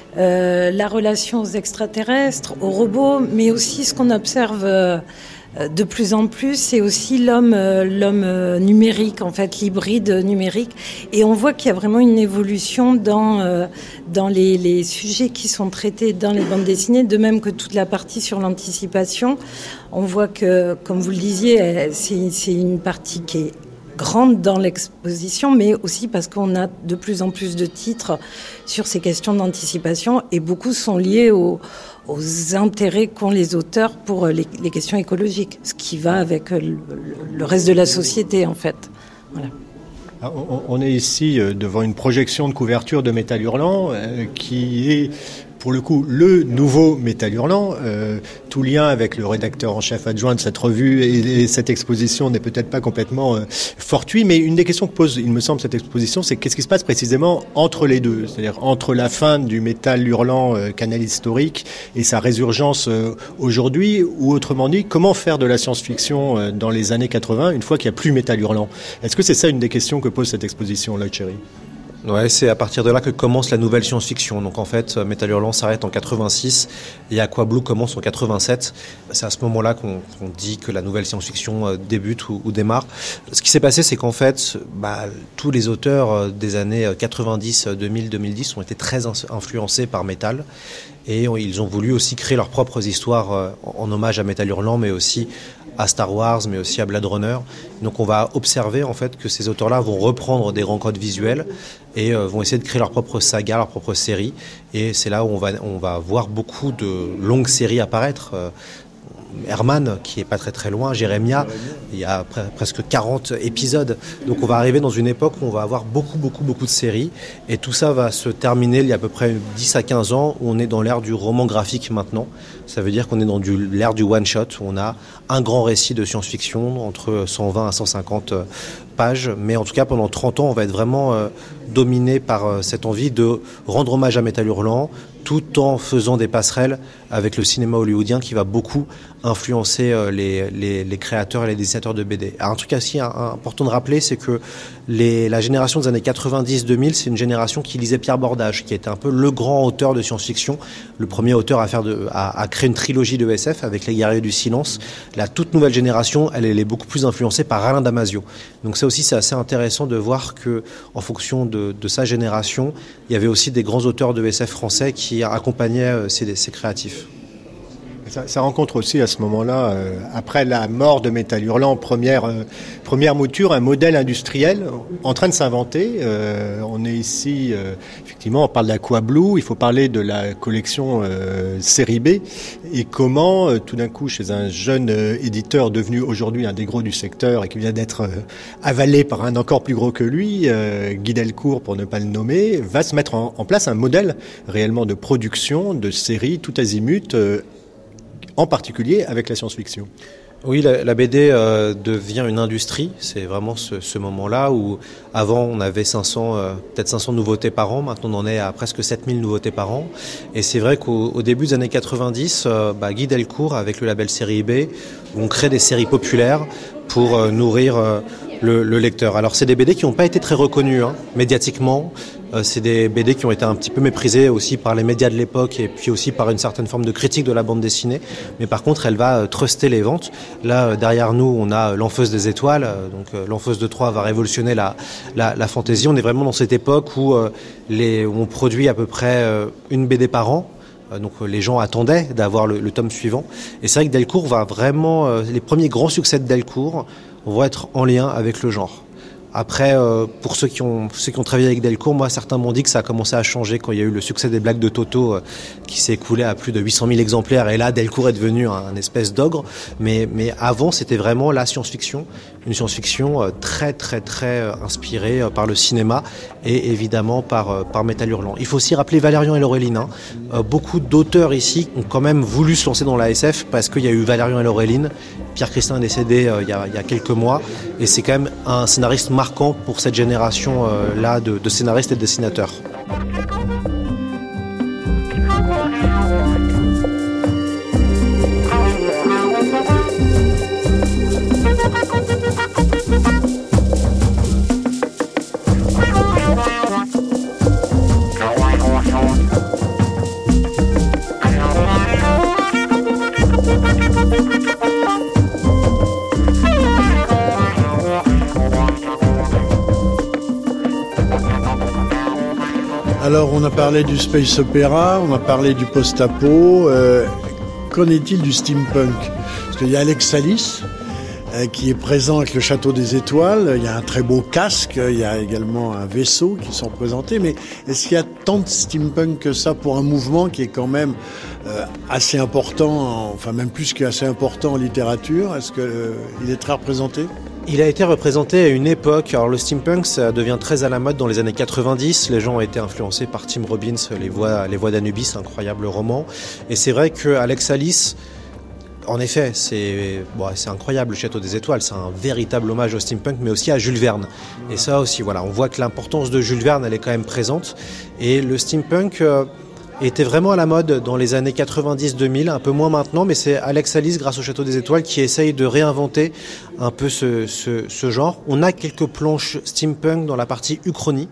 la relation aux extraterrestres, aux robots, mais aussi ce qu'on observe de plus en plus, c'est aussi l'homme numérique, en fait, l'hybride numérique. Et on voit qu'il y a vraiment une évolution dans les sujets qui sont traités dans les bandes dessinées, de même que toute la partie sur l'anticipation. On voit que, comme vous le disiez, c'est une partie qui est grande dans l'exposition, mais aussi parce qu'on a de plus en plus de titres sur ces questions d'anticipation, et beaucoup sont liés aux intérêts qu'ont les auteurs pour les questions écologiques, ce qui va avec le reste de la société, en fait. Voilà. On est ici devant une projection de couverture de Métal Hurlant qui est, pour le coup, le nouveau Métal Hurlant. Tout lien avec le rédacteur en chef adjoint de cette revue et cette exposition n'est peut-être pas complètement fortuit, mais une des questions que pose, il me semble, cette exposition, c'est qu'est-ce qui se passe précisément entre les deux, c'est-à-dire entre la fin du Métal Hurlant canal historique et sa résurgence aujourd'hui, ou autrement dit, comment faire de la science-fiction dans les années 80 une fois qu'il n'y a plus Métal Hurlant? Est-ce que c'est ça une des questions que pose cette exposition, Lloyd Chéry? Ouais, c'est à partir de là que commence la nouvelle science-fiction. Donc en fait, Métal Hurlant s'arrête en 86 et Aqua Blue commence en 87. C'est à ce moment-là qu'on dit que la nouvelle science-fiction débute ou démarre. Ce qui s'est passé, c'est qu'en fait, tous les auteurs des années 90, 2000, 2010 ont été très influencés par Métal. Et ils ont voulu aussi créer leurs propres histoires en hommage à Métal Hurlant, mais aussi à Star Wars, mais aussi à Blade Runner. Donc on va observer en fait que ces auteurs-là vont reprendre des grands codes visuels et vont essayer de créer leur propre saga, leur propre série. Et c'est là où on va voir beaucoup de longues séries apparaître. Herman, qui est pas très très loin, Jérémia, il y a presque 40 épisodes. Donc on va arriver dans une époque où on va avoir beaucoup de séries. Et tout ça va se terminer il y a à peu près 10 à 15 ans, où on est dans l'ère du roman graphique maintenant. Ça veut dire qu'on est dans l'ère du one-shot, où on a un grand récit de science-fiction entre 120 à 150 pages. Mais en tout cas, pendant 30 ans, on va être vraiment dominé par cette envie de rendre hommage à Métal Hurlant, tout en faisant des passerelles avec le cinéma hollywoodien qui va beaucoup influencer les créateurs et les dessinateurs de BD. Alors, un truc aussi important de rappeler, c'est que la génération des années 90-2000, c'est une génération qui lisait Pierre Bordage, qui était un peu le grand auteur de science-fiction, le premier auteur à créer une trilogie de SF avec Les Guerriers du Silence. La toute nouvelle génération, elle est beaucoup plus influencée par Alain Damasio. Donc ça aussi, c'est assez intéressant de voir que, en fonction de sa génération, il y avait aussi des grands auteurs de SF français qui accompagnaient ces créatifs. Ça rencontre aussi à ce moment-là, après la mort de Métal Hurlant, première mouture, un modèle industriel en train de s'inventer. On est ici, effectivement, on parle d'Aqua Blue, il faut parler de la collection série B, et comment, tout d'un coup, chez un jeune éditeur devenu aujourd'hui un des gros du secteur et qui vient d'être avalé par un encore plus gros que lui, Guy Delcourt, pour ne pas le nommer, va se mettre en place un modèle réellement de production, de série, tout azimut, en particulier avec la science-fiction. Oui, la BD devient une industrie. C'est vraiment ce moment-là où, avant, on avait peut-être 500 nouveautés par an. Maintenant, on en est à presque 7000 nouveautés par an. Et c'est vrai qu'au début des années 90, Guy Delcourt, avec le label Série B, vont créer des séries populaires pour nourrir le lecteur. Alors, c'est des BD qui n'ont pas été très reconnus médiatiquement. C'est des BD qui ont été un petit peu méprisées aussi par les médias de l'époque et puis aussi par une certaine forme de critique de la bande dessinée. Mais par contre, elle va truster les ventes. Là, derrière nous, on a l'Enfeuse des étoiles. Donc, l'Enfeuse de Troie va révolutionner la fantaisie. On est vraiment dans cette époque où on produit à peu près une BD par an. Donc les gens attendaient d'avoir le tome suivant. Et c'est vrai que Delcourt va vraiment... les premiers grands succès de Delcourt vont être en lien avec le genre. Après, pour ceux qui ont travaillé avec Delcourt, moi, certains m'ont dit que ça a commencé à changer quand il y a eu le succès des blagues de Toto qui s'est écoulé à plus de 800 000 exemplaires. Et là, Delcourt est devenu un espèce d'ogre. Mais avant, c'était vraiment la science-fiction. Une science-fiction très, très, très inspirée par le cinéma et évidemment par Métal Hurlant. Il faut aussi rappeler Valérian et Laureline. Beaucoup d'auteurs ici ont quand même voulu se lancer dans la SF parce qu'il y a eu Valérian et Laureline. Pierre Christin est décédé il y a quelques mois. Et c'est quand même un scénariste marquant pour cette génération-là de scénaristes et de dessinateurs. Alors, on a parlé du space opéra, on a parlé du post-apo. Qu'en est-il du steampunk? Parce qu'il y a Alex Salis qui est présent avec le Château des Étoiles. Il y a un très beau casque, il y a également un vaisseau qui sont présentés. Mais est-ce qu'il y a tant de steampunk que ça pour un mouvement qui est quand même assez important, enfin même plus qu'assez important en littérature? Est-ce qu'il est très représenté? Il a été représenté à une époque. Alors le steampunk, ça devient très à la mode dans les années 90. Les gens ont été influencés par Tim Robbins, Les Voix d'Anubis, incroyable roman. Et c'est vrai que Alex Salis, en effet, c'est incroyable, le Château des Étoiles. C'est un véritable hommage au steampunk, mais aussi à Jules Verne. Et ça aussi, voilà, on voit que l'importance de Jules Verne, elle est quand même présente. Et le steampunk était vraiment à la mode dans les années 90-2000, un peu moins maintenant, mais c'est Alex Salis, grâce au Château des Étoiles, qui essaye de réinventer un peu ce genre. On a quelques planches steampunk dans la partie Uchronie,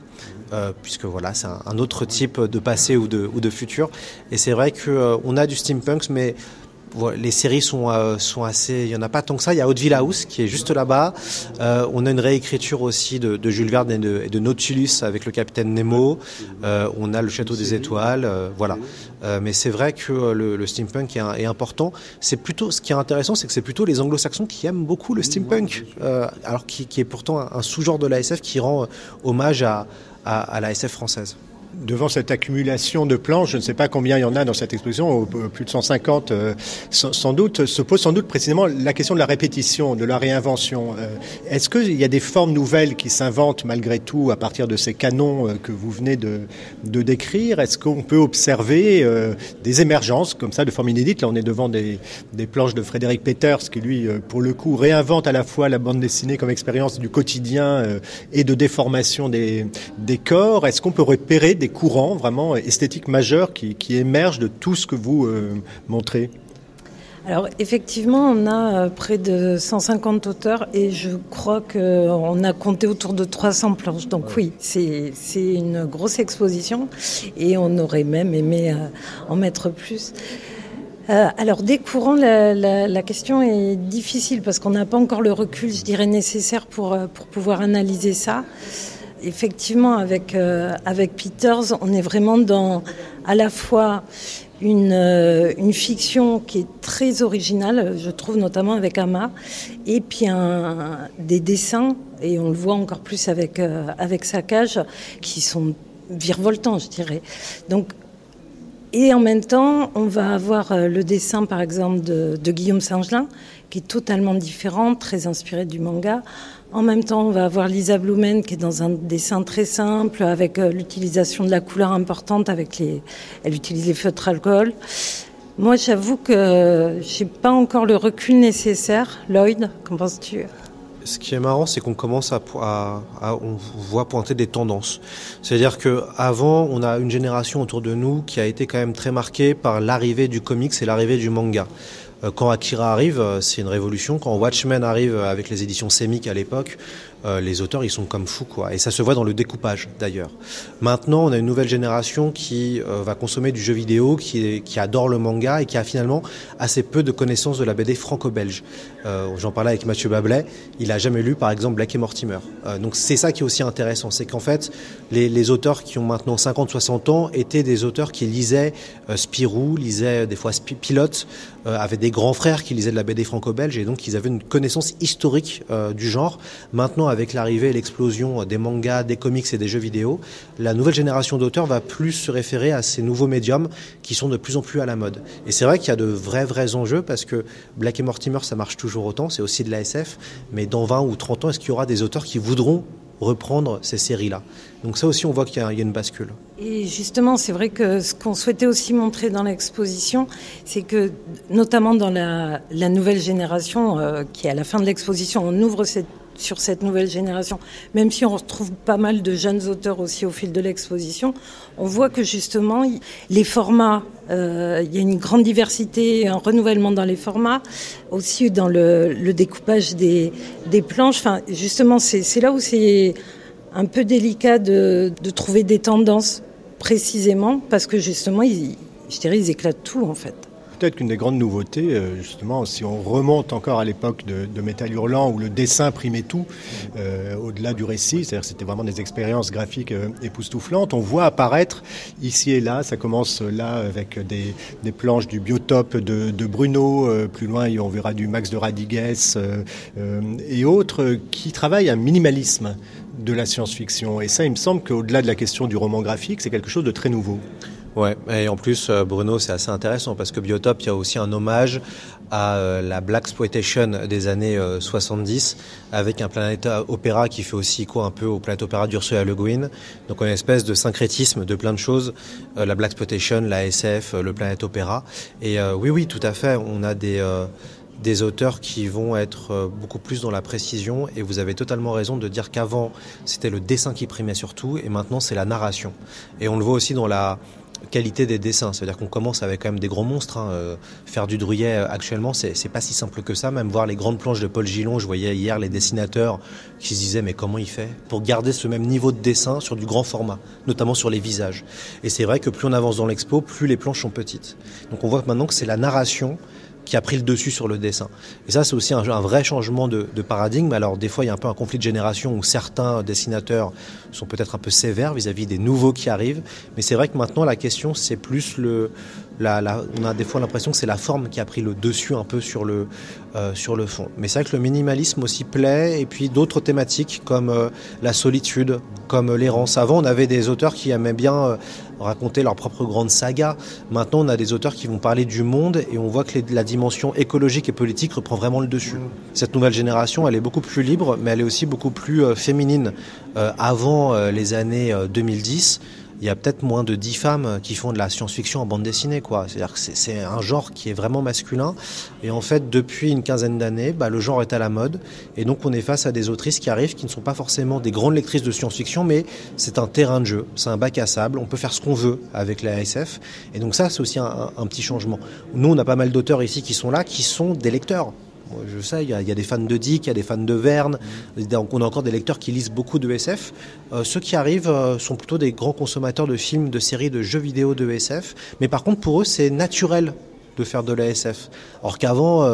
puisque voilà, c'est un autre type de passé ou de futur. Et c'est vrai qu'on a du steampunk, mais voilà, les séries sont assez... Il n'y en a pas tant que ça. Il y a Hauteville House qui est juste là-bas. On a une réécriture aussi de Jules Verne et de Nautilus avec le capitaine Nemo. On a le Château des Étoiles. Voilà. Mais c'est vrai que le steampunk est important. C'est plutôt, ce qui est intéressant, c'est que c'est plutôt les anglo-saxons qui aiment beaucoup le steampunk. Alors qui est pourtant un sous-genre de la SF qui rend hommage à la SF française. Devant cette accumulation de planches, je ne sais pas combien il y en a dans cette exposition, plus de 150 sans doute, se pose sans doute précisément la question de la répétition, de la réinvention. Est-ce qu'il y a des formes nouvelles qui s'inventent malgré tout à partir de ces canons que vous venez de décrire? Est-ce qu'on peut observer des émergences comme ça de formes inédites? Là, on est devant des planches de Frédéric Peters qui, lui, pour le coup, réinvente à la fois la bande dessinée comme expérience du quotidien et de déformation des corps. Est-ce qu'on peut repérer des courants vraiment esthétiques majeurs qui émergent de tout ce que vous montrez? Alors effectivement, on a près de 150 auteurs et je crois qu'on a compté autour de 300 planches. Donc oui, c'est une grosse exposition et on aurait même aimé en mettre plus. Alors des courants, la question est difficile parce qu'on n'a pas encore le recul, je dirais, nécessaire pour pouvoir analyser ça. Effectivement, avec Peters, on est vraiment dans à la fois une fiction qui est très originale, je trouve, notamment avec Ama, et puis des dessins, et on le voit encore plus avec Saccage, qui sont virevoltants, je dirais. Donc, et en même temps, on va avoir le dessin, par exemple, de Guillaume Singelin, qui est totalement différent, très inspiré du manga. En même temps, on va avoir Lisa Blumen qui est dans un dessin très simple avec l'utilisation de la couleur importante. Elle utilise les feutres alcool. Moi, j'avoue que j'ai pas encore le recul nécessaire. Lloyd, qu'en penses-tu ? Ce qui est marrant, c'est qu'on commence on voit pointer des tendances. C'est-à-dire que avant, on a une génération autour de nous qui a été quand même très marquée par l'arrivée du comics et l'arrivée du manga. Quand Akira arrive, c'est une révolution. Quand Watchmen arrive avec les éditions Semic à l'époque, les auteurs, ils sont comme fous, quoi. Et ça se voit dans le découpage, d'ailleurs. Maintenant, on a une nouvelle génération qui va consommer du jeu vidéo, qui adore le manga et qui a finalement assez peu de connaissances de la BD franco-belge. J'en parlais avec Mathieu Bablet. Il a jamais lu, par exemple, Black et Mortimer. Donc c'est ça qui est aussi intéressant. C'est qu'en fait, les auteurs qui ont maintenant 50-60 ans étaient des auteurs qui lisaient Spirou, lisaient des fois Pilote, avaient des grands frères qui lisaient de la BD franco-belge et donc ils avaient une connaissance historique du genre. Maintenant, avec l'arrivée et l'explosion des mangas, des comics et des jeux vidéo, la nouvelle génération d'auteurs va plus se référer à ces nouveaux médiums qui sont de plus en plus à la mode. Et c'est vrai qu'il y a de vrais enjeux parce que Black et Mortimer, ça marche toujours autant, c'est aussi de la SF, mais dans 20 ou 30 ans, est-ce qu'il y aura des auteurs qui voudront reprendre ces séries-là? Donc ça aussi, on voit qu'il y a une bascule. Et justement, c'est vrai que ce qu'on souhaitait aussi montrer dans l'exposition, c'est que, notamment dans la nouvelle génération, qui est à la fin de l'exposition, on ouvre sur cette nouvelle génération, même si on retrouve pas mal de jeunes auteurs aussi au fil de l'exposition, on voit que justement, les formats, il y a une grande diversité, un renouvellement dans les formats, aussi dans le découpage des planches. Enfin, justement, c'est là où c'est un peu délicat de trouver des tendances précisément, parce que justement, je dirais, ils éclatent tout en fait. Peut-être qu'une des grandes nouveautés, justement, si on remonte encore à l'époque de Métal Hurlant, où le dessin primait tout, au-delà du récit, c'est-à-dire que c'était vraiment des expériences graphiques époustouflantes, on voit apparaître ici et là, ça commence là avec des planches du Biotope de Bruno, plus loin on verra du Max de Radigues et autres, qui travaillent un minimalisme de la science-fiction. Et ça, il me semble qu'au-delà de la question du roman graphique, c'est quelque chose de très nouveau. Ouais, et en plus, Bruno, c'est assez intéressant parce que Biotope, il y a aussi un hommage à la blaxploitation des années 70 avec un Planète Opéra qui fait aussi un peu au Planète Opéra d'Ursula Le Guin. Donc une espèce de syncrétisme de plein de choses, la blaxploitation, la SF, le Planète Opéra. Et oui, tout à fait, on a des auteurs qui vont être beaucoup plus dans la précision, et vous avez totalement raison de dire qu'avant c'était le dessin qui primait surtout et maintenant c'est la narration. Et on le voit aussi dans qualité des dessins. C'est-à-dire qu'on commence avec quand même des gros monstres. Faire du Druillet actuellement, c'est pas si simple que ça. Même voir les grandes planches de Paul Gillon, je voyais hier les dessinateurs qui se disaient mais comment il fait pour garder ce même niveau de dessin sur du grand format, notamment sur les visages. Et c'est vrai que plus on avance dans l'expo, plus les planches sont petites. Donc on voit maintenant que c'est la narration qui a pris le dessus sur le dessin. Et ça, c'est aussi un vrai changement de paradigme. Alors, des fois, il y a un peu un conflit de génération où certains dessinateurs sont peut-être un peu sévères vis-à-vis des nouveaux qui arrivent. Mais c'est vrai que maintenant, la question, c'est plus on a des fois l'impression que c'est la forme qui a pris le dessus un peu sur le fond. Mais c'est vrai que le minimalisme aussi plaît. Et puis, d'autres thématiques comme la solitude, comme l'errance. Avant, on avait des auteurs qui aimaient bien raconter leur propre grande saga. Maintenant, on a des auteurs qui vont parler du monde et on voit que la dimension écologique et politique reprend vraiment le dessus. Cette nouvelle génération, elle est beaucoup plus libre, mais elle est aussi beaucoup plus féminine. Avant les années 2010, il y a peut-être moins de 10 femmes qui font de la science-fiction en bande dessinée, quoi. C'est-à-dire que c'est un genre qui est vraiment masculin. Et en fait, depuis une quinzaine d'années, le genre est à la mode. Et donc, on est face à des autrices qui arrivent, qui ne sont pas forcément des grandes lectrices de science-fiction, mais c'est un terrain de jeu, c'est un bac à sable. On peut faire ce qu'on veut avec la SF. Et donc ça, c'est aussi un petit changement. Nous, on a pas mal d'auteurs ici qui sont là, qui sont des lecteurs. Je sais, il y a des fans de Dick, il y a des fans de Verne, on a encore des lecteurs qui lisent beaucoup de SF. Ceux qui arrivent sont plutôt des grands consommateurs de films, de séries, de jeux vidéo de SF. Mais par contre, pour eux, c'est naturel de faire de la SF. Alors qu'avant,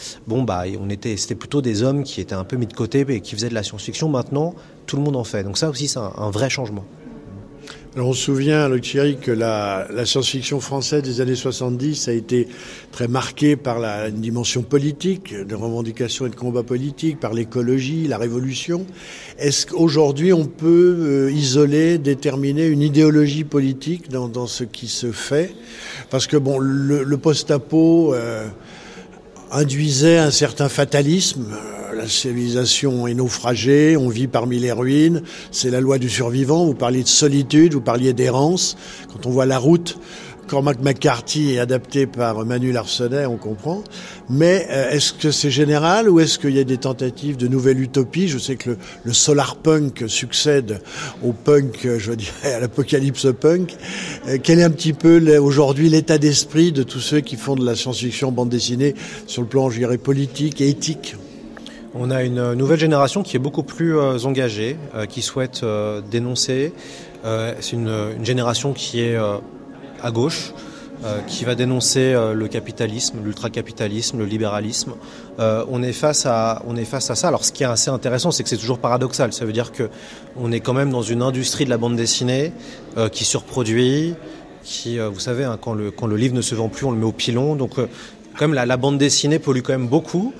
c'était plutôt des hommes qui étaient un peu mis de côté et qui faisaient de la science-fiction. Maintenant, tout le monde en fait. Donc ça aussi, c'est un vrai changement. Alors on se souvient, Loïc Thierry, que la science-fiction française des années 70 a été très marquée par une dimension politique, de revendications et de combats politiques, par l'écologie, la révolution. Est-ce qu'aujourd'hui on peut isoler, déterminer une idéologie politique dans ce qui se fait ? Parce que le post-apo induisait un certain fatalisme. La civilisation est naufragée, on vit parmi les ruines, c'est la loi du survivant. Vous parliez de solitude, vous parliez d'errance. Quand on voit La Route, Cormac McCarthy est adapté par Manu Larsenet, on comprend. Mais est-ce que c'est général ou est-ce qu'il y a des tentatives de nouvelle utopie ? Je sais que le solar punk succède au punk, je dirais, à l'apocalypse punk. Quel est un petit peu aujourd'hui l'état d'esprit de tous ceux qui font de la science-fiction bande dessinée sur le plan, je dirais, politique et éthique ? On a une nouvelle génération qui est beaucoup plus engagée, qui souhaite dénoncer. C'est une génération qui est à gauche, qui va dénoncer le capitalisme, l'ultracapitalisme, le libéralisme. On est face à ça. Alors ce qui est assez intéressant, c'est que c'est toujours paradoxal. Ça veut dire que on est quand même dans une industrie de la bande dessinée qui surproduit, qui, vous savez, quand le livre ne se vend plus, on le met au pilon. Donc quand même la bande dessinée pollue quand même beaucoup,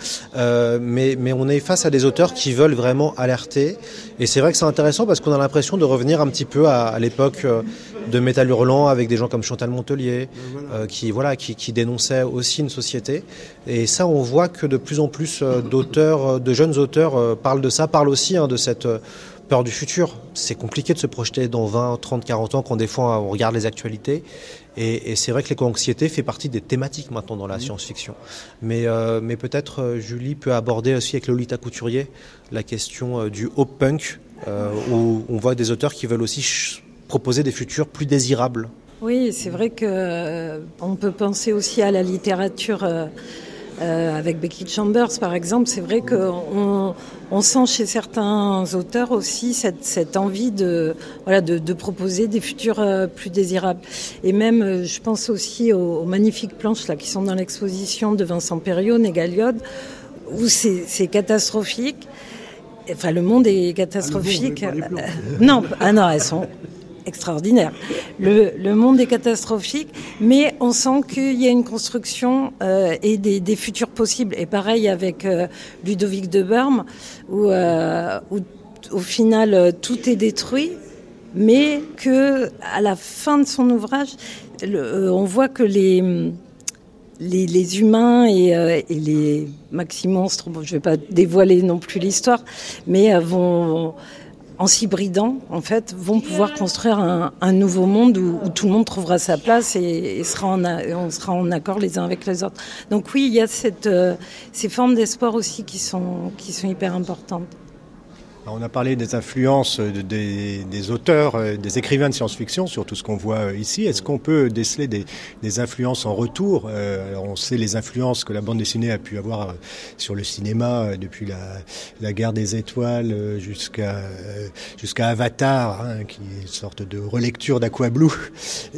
mais on est face à des auteurs qui veulent vraiment alerter. Et c'est vrai que c'est intéressant parce qu'on a l'impression de revenir un petit peu à l'époque de Métal Hurlant avec des gens comme Chantal Montelier, qui dénonçaient aussi une société. Et ça, on voit que de plus en plus d'auteurs, de jeunes auteurs parlent de ça, parlent aussi de cette peur du futur. C'est compliqué de se projeter dans 20, 30, 40 ans quand des fois on regarde les actualités. Et c'est vrai que l'éco-anxiété fait partie des thématiques maintenant dans la science-fiction. Mais peut-être Julie peut aborder aussi avec Lolita Couturier la question du hope punk, où on voit des auteurs qui veulent aussi proposer des futurs plus désirables. Oui, c'est vrai que on peut penser aussi à la littérature avec Becky Chambers, par exemple. C'est vrai qu'on sent chez certains auteurs aussi cette envie de proposer des futurs plus désirables. Et même, je pense aussi aux magnifiques planches là qui sont dans l'exposition de Vincent Perriot, Négaliode, où c'est catastrophique. Enfin, le monde est catastrophique. Non, elles sont extraordinaire. Le monde est catastrophique, mais on sent qu'il y a une construction et des futurs possibles. Et pareil avec Ludovic de Berme, où au final tout est détruit, mais que à la fin de son ouvrage, on voit que les humains et les maxi-monstres, je ne vais pas dévoiler non plus l'histoire, mais vont, en s'hybridant, en fait, vont pouvoir construire un nouveau monde où tout le monde trouvera sa place et on sera en accord les uns avec les autres. Donc oui, il y a ces formes d'espoir aussi qui sont hyper importantes. On a parlé des influences des auteurs, des écrivains de science-fiction sur tout ce qu'on voit ici. Est-ce qu'on peut déceler des influences en retour? Alors on sait les influences que la bande dessinée a pu avoir sur le cinéma depuis la guerre des étoiles jusqu'à Avatar, hein, qui est une sorte de relecture d'Aqua Blue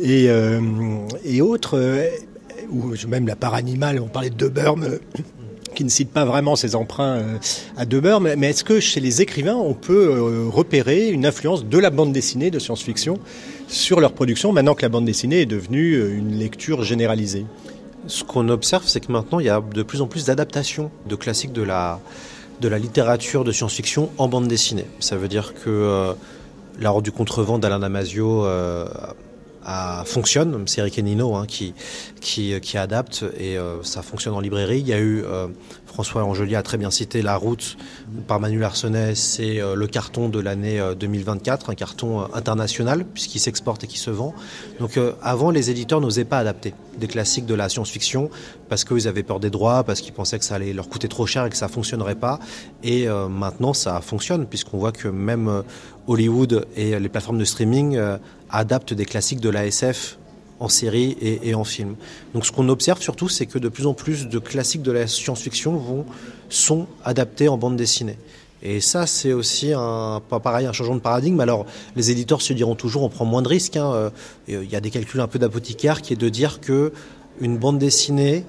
et autres, ou même la part animale. On parlait de De Burme, qui ne cite pas vraiment ses emprunts à De Burme, mais est-ce que chez les écrivains, on peut repérer une influence de la bande dessinée de science-fiction sur leur production, maintenant que la bande dessinée est devenue une lecture généralisée? Ce qu'on observe, c'est que maintenant, il y a de plus en plus d'adaptations de classiques de la littérature de science-fiction en bande dessinée. Ça veut dire que La Horde du Contrevent d'Alain Damasio fonctionne, c'est Eric Nino qui adapte et ça fonctionne en librairie. Il y a eu François Angelier a très bien cité La Route par Manu Larsonnet, c'est le carton de l'année 2024, un carton international puisqu'il s'exporte et qui se vend. Donc avant, les éditeurs n'osaient pas adapter des classiques de la science-fiction parce qu'ils avaient peur des droits, parce qu'ils pensaient que ça allait leur coûter trop cher et que ça fonctionnerait pas. Et maintenant, ça fonctionne puisqu'on voit que même Hollywood et les plateformes de streaming adaptent des classiques de la SF en série et en film. Donc ce qu'on observe surtout, c'est que de plus en plus de classiques de la science-fiction sont adaptés en bande dessinée. Et ça, c'est aussi un changement de paradigme. Alors, les éditeurs se diront toujours, on prend moins de risques. Il y a des calculs un peu d'apothicaire qui est de dire que une bande dessinée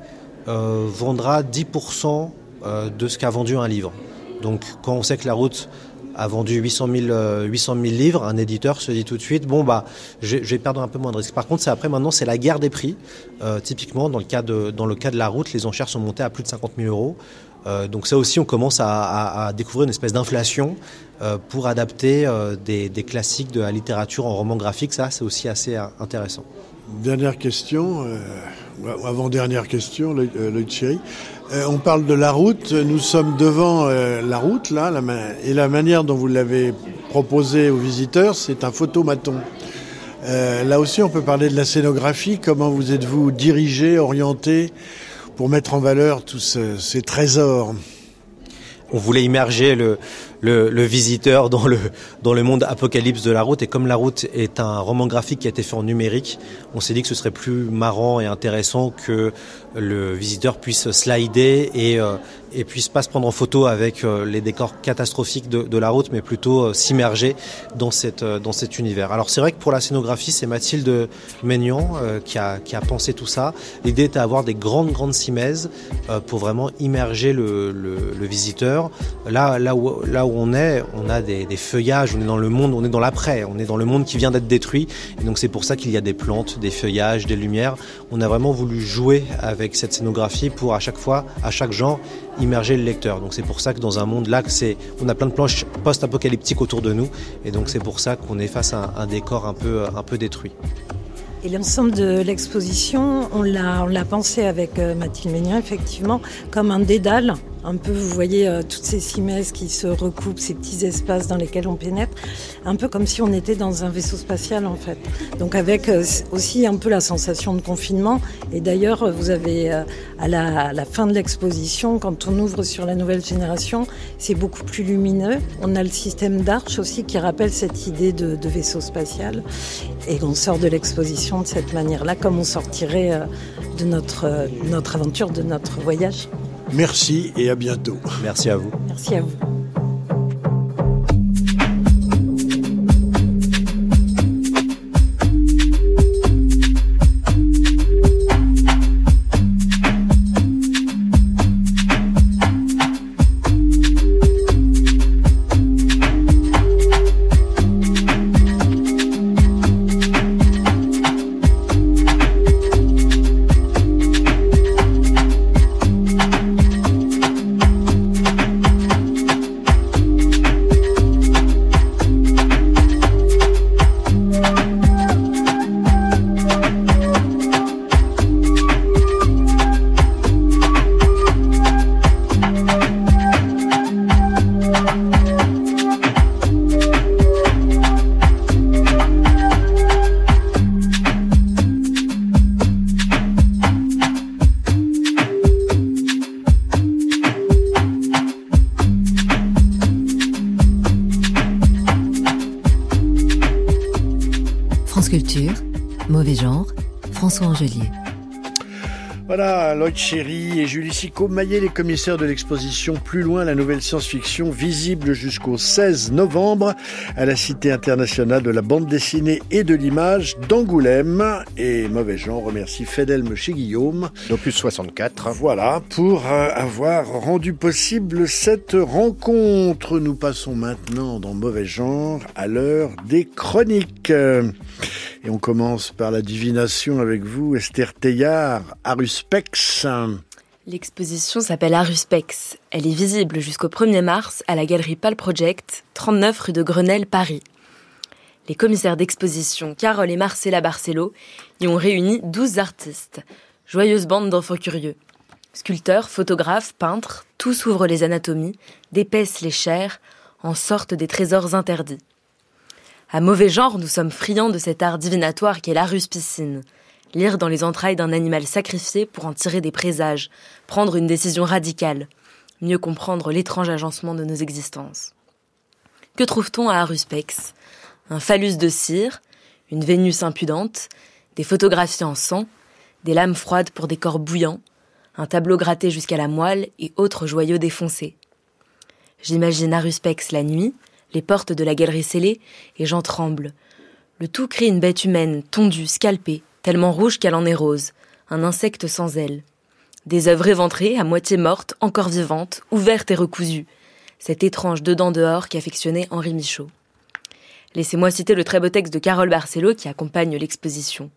vendra 10% de ce qu'a vendu un livre. Donc, quand on sait que La Route a vendu 800 000 livres, un éditeur se dit tout de suite, je vais perdre un peu moins de risques. Par contre, maintenant, c'est la guerre des prix. Typiquement, dans le cas de La Route, les enchères sont montées à plus de 50 000 €. Donc ça aussi, on commence à découvrir une espèce d'inflation pour adapter des classiques de la littérature en roman graphique. Ça, c'est aussi assez intéressant. Dernière question, avant-dernière question, Loïc Chéry. On parle de La Route, nous sommes devant La Route, là, et la manière dont vous l'avez proposé aux visiteurs, c'est un photomaton. Là aussi, on peut parler de la scénographie. Comment vous êtes-vous dirigé, orienté pour mettre en valeur tous ces trésors? On voulait immerger le visiteur dans le monde apocalypse de La Route, et comme La Route est un roman graphique qui a été fait en numérique, on s'est dit que ce serait plus marrant et intéressant que le visiteur puisse slider et puisse pas se prendre en photo avec les décors catastrophiques de La Route, mais plutôt s'immerger dans cet univers. Alors c'est vrai que pour la scénographie, c'est Mathilde Maignan qui a pensé tout ça. L'idée était d'avoir des grandes cimaises pour vraiment immerger le visiteur. Là où on a des feuillages, on est dans le monde, on est dans l'après, on est dans le monde qui vient d'être détruit, et donc c'est pour ça qu'il y a des plantes, des feuillages, des lumières. On a vraiment voulu jouer avec cette scénographie pour à chaque genre, immerger le lecteur. Donc c'est pour ça que dans un monde là, on a plein de planches post-apocalyptiques autour de nous, et donc c'est pour ça qu'on est face à un décor un peu détruit. Et l'ensemble de l'exposition, on l'a pensé avec Mathilde Maignan, effectivement, comme un dédale. Un peu, vous voyez toutes ces cimaises qui se recoupent, ces petits espaces dans lesquels on pénètre, un peu comme si on était dans un vaisseau spatial en fait. Donc avec aussi un peu la sensation de confinement. Et d'ailleurs, vous avez à la fin de l'exposition, quand on ouvre sur la nouvelle génération, c'est beaucoup plus lumineux. On a le système d'arche aussi qui rappelle cette idée de vaisseau spatial. Et on sort de l'exposition de cette manière-là, comme on sortirait de notre aventure, de notre voyage. Merci et à bientôt. Merci à vous. Merci à vous. François Angelier. Voilà, Lloyd Cherry et Julie Sicot-Maillet, les commissaires de l'exposition Plus loin, la nouvelle science-fiction, visible jusqu'au 16 novembre à la Cité internationale de la bande dessinée et de l'image d'Angoulême. Et Mauvais Genre remercie Fedelme chez Guillaume. L'opus 64. Voilà, pour avoir rendu possible cette rencontre. Nous passons maintenant dans Mauvais Genre à l'heure des chroniques. Et on commence par la divination avec vous, Esther Teillard, Aruspex. L'exposition s'appelle Aruspex. Elle est visible jusqu'au 1er mars à la galerie Pal Project, 39 rue de Grenelle, Paris. Les commissaires d'exposition, Carole et Marcella Barcelo, y ont réuni 12 artistes. Joyeuse bande d'enfants curieux. Sculpteurs, photographes, peintres, tous ouvrent les anatomies, d'épaissent les chairs, en sortent des trésors interdits. À Mauvais Genre, nous sommes friands de cet art divinatoire qu'est l'aruspicine. Lire dans les entrailles d'un animal sacrifié pour en tirer des présages, prendre une décision radicale, mieux comprendre l'étrange agencement de nos existences. Que trouve-t-on à Aruspex ? Un phallus de cire, une Vénus impudente, des photographies en sang, des lames froides pour des corps bouillants, un tableau gratté jusqu'à la moelle et autres joyaux défoncés. J'imagine Aruspex la nuit, les portes de la galerie scellées, et j'en tremble. Le tout crée une bête humaine, tondue, scalpée, tellement rouge qu'elle en est rose, un insecte sans ailes. Des œuvres éventrées, à moitié mortes, encore vivantes, ouvertes et recousues. Cet étrange dedans-dehors qu'affectionnait Henri Michaud. Laissez-moi citer le très beau texte de Carole Barcelo qui accompagne l'exposition.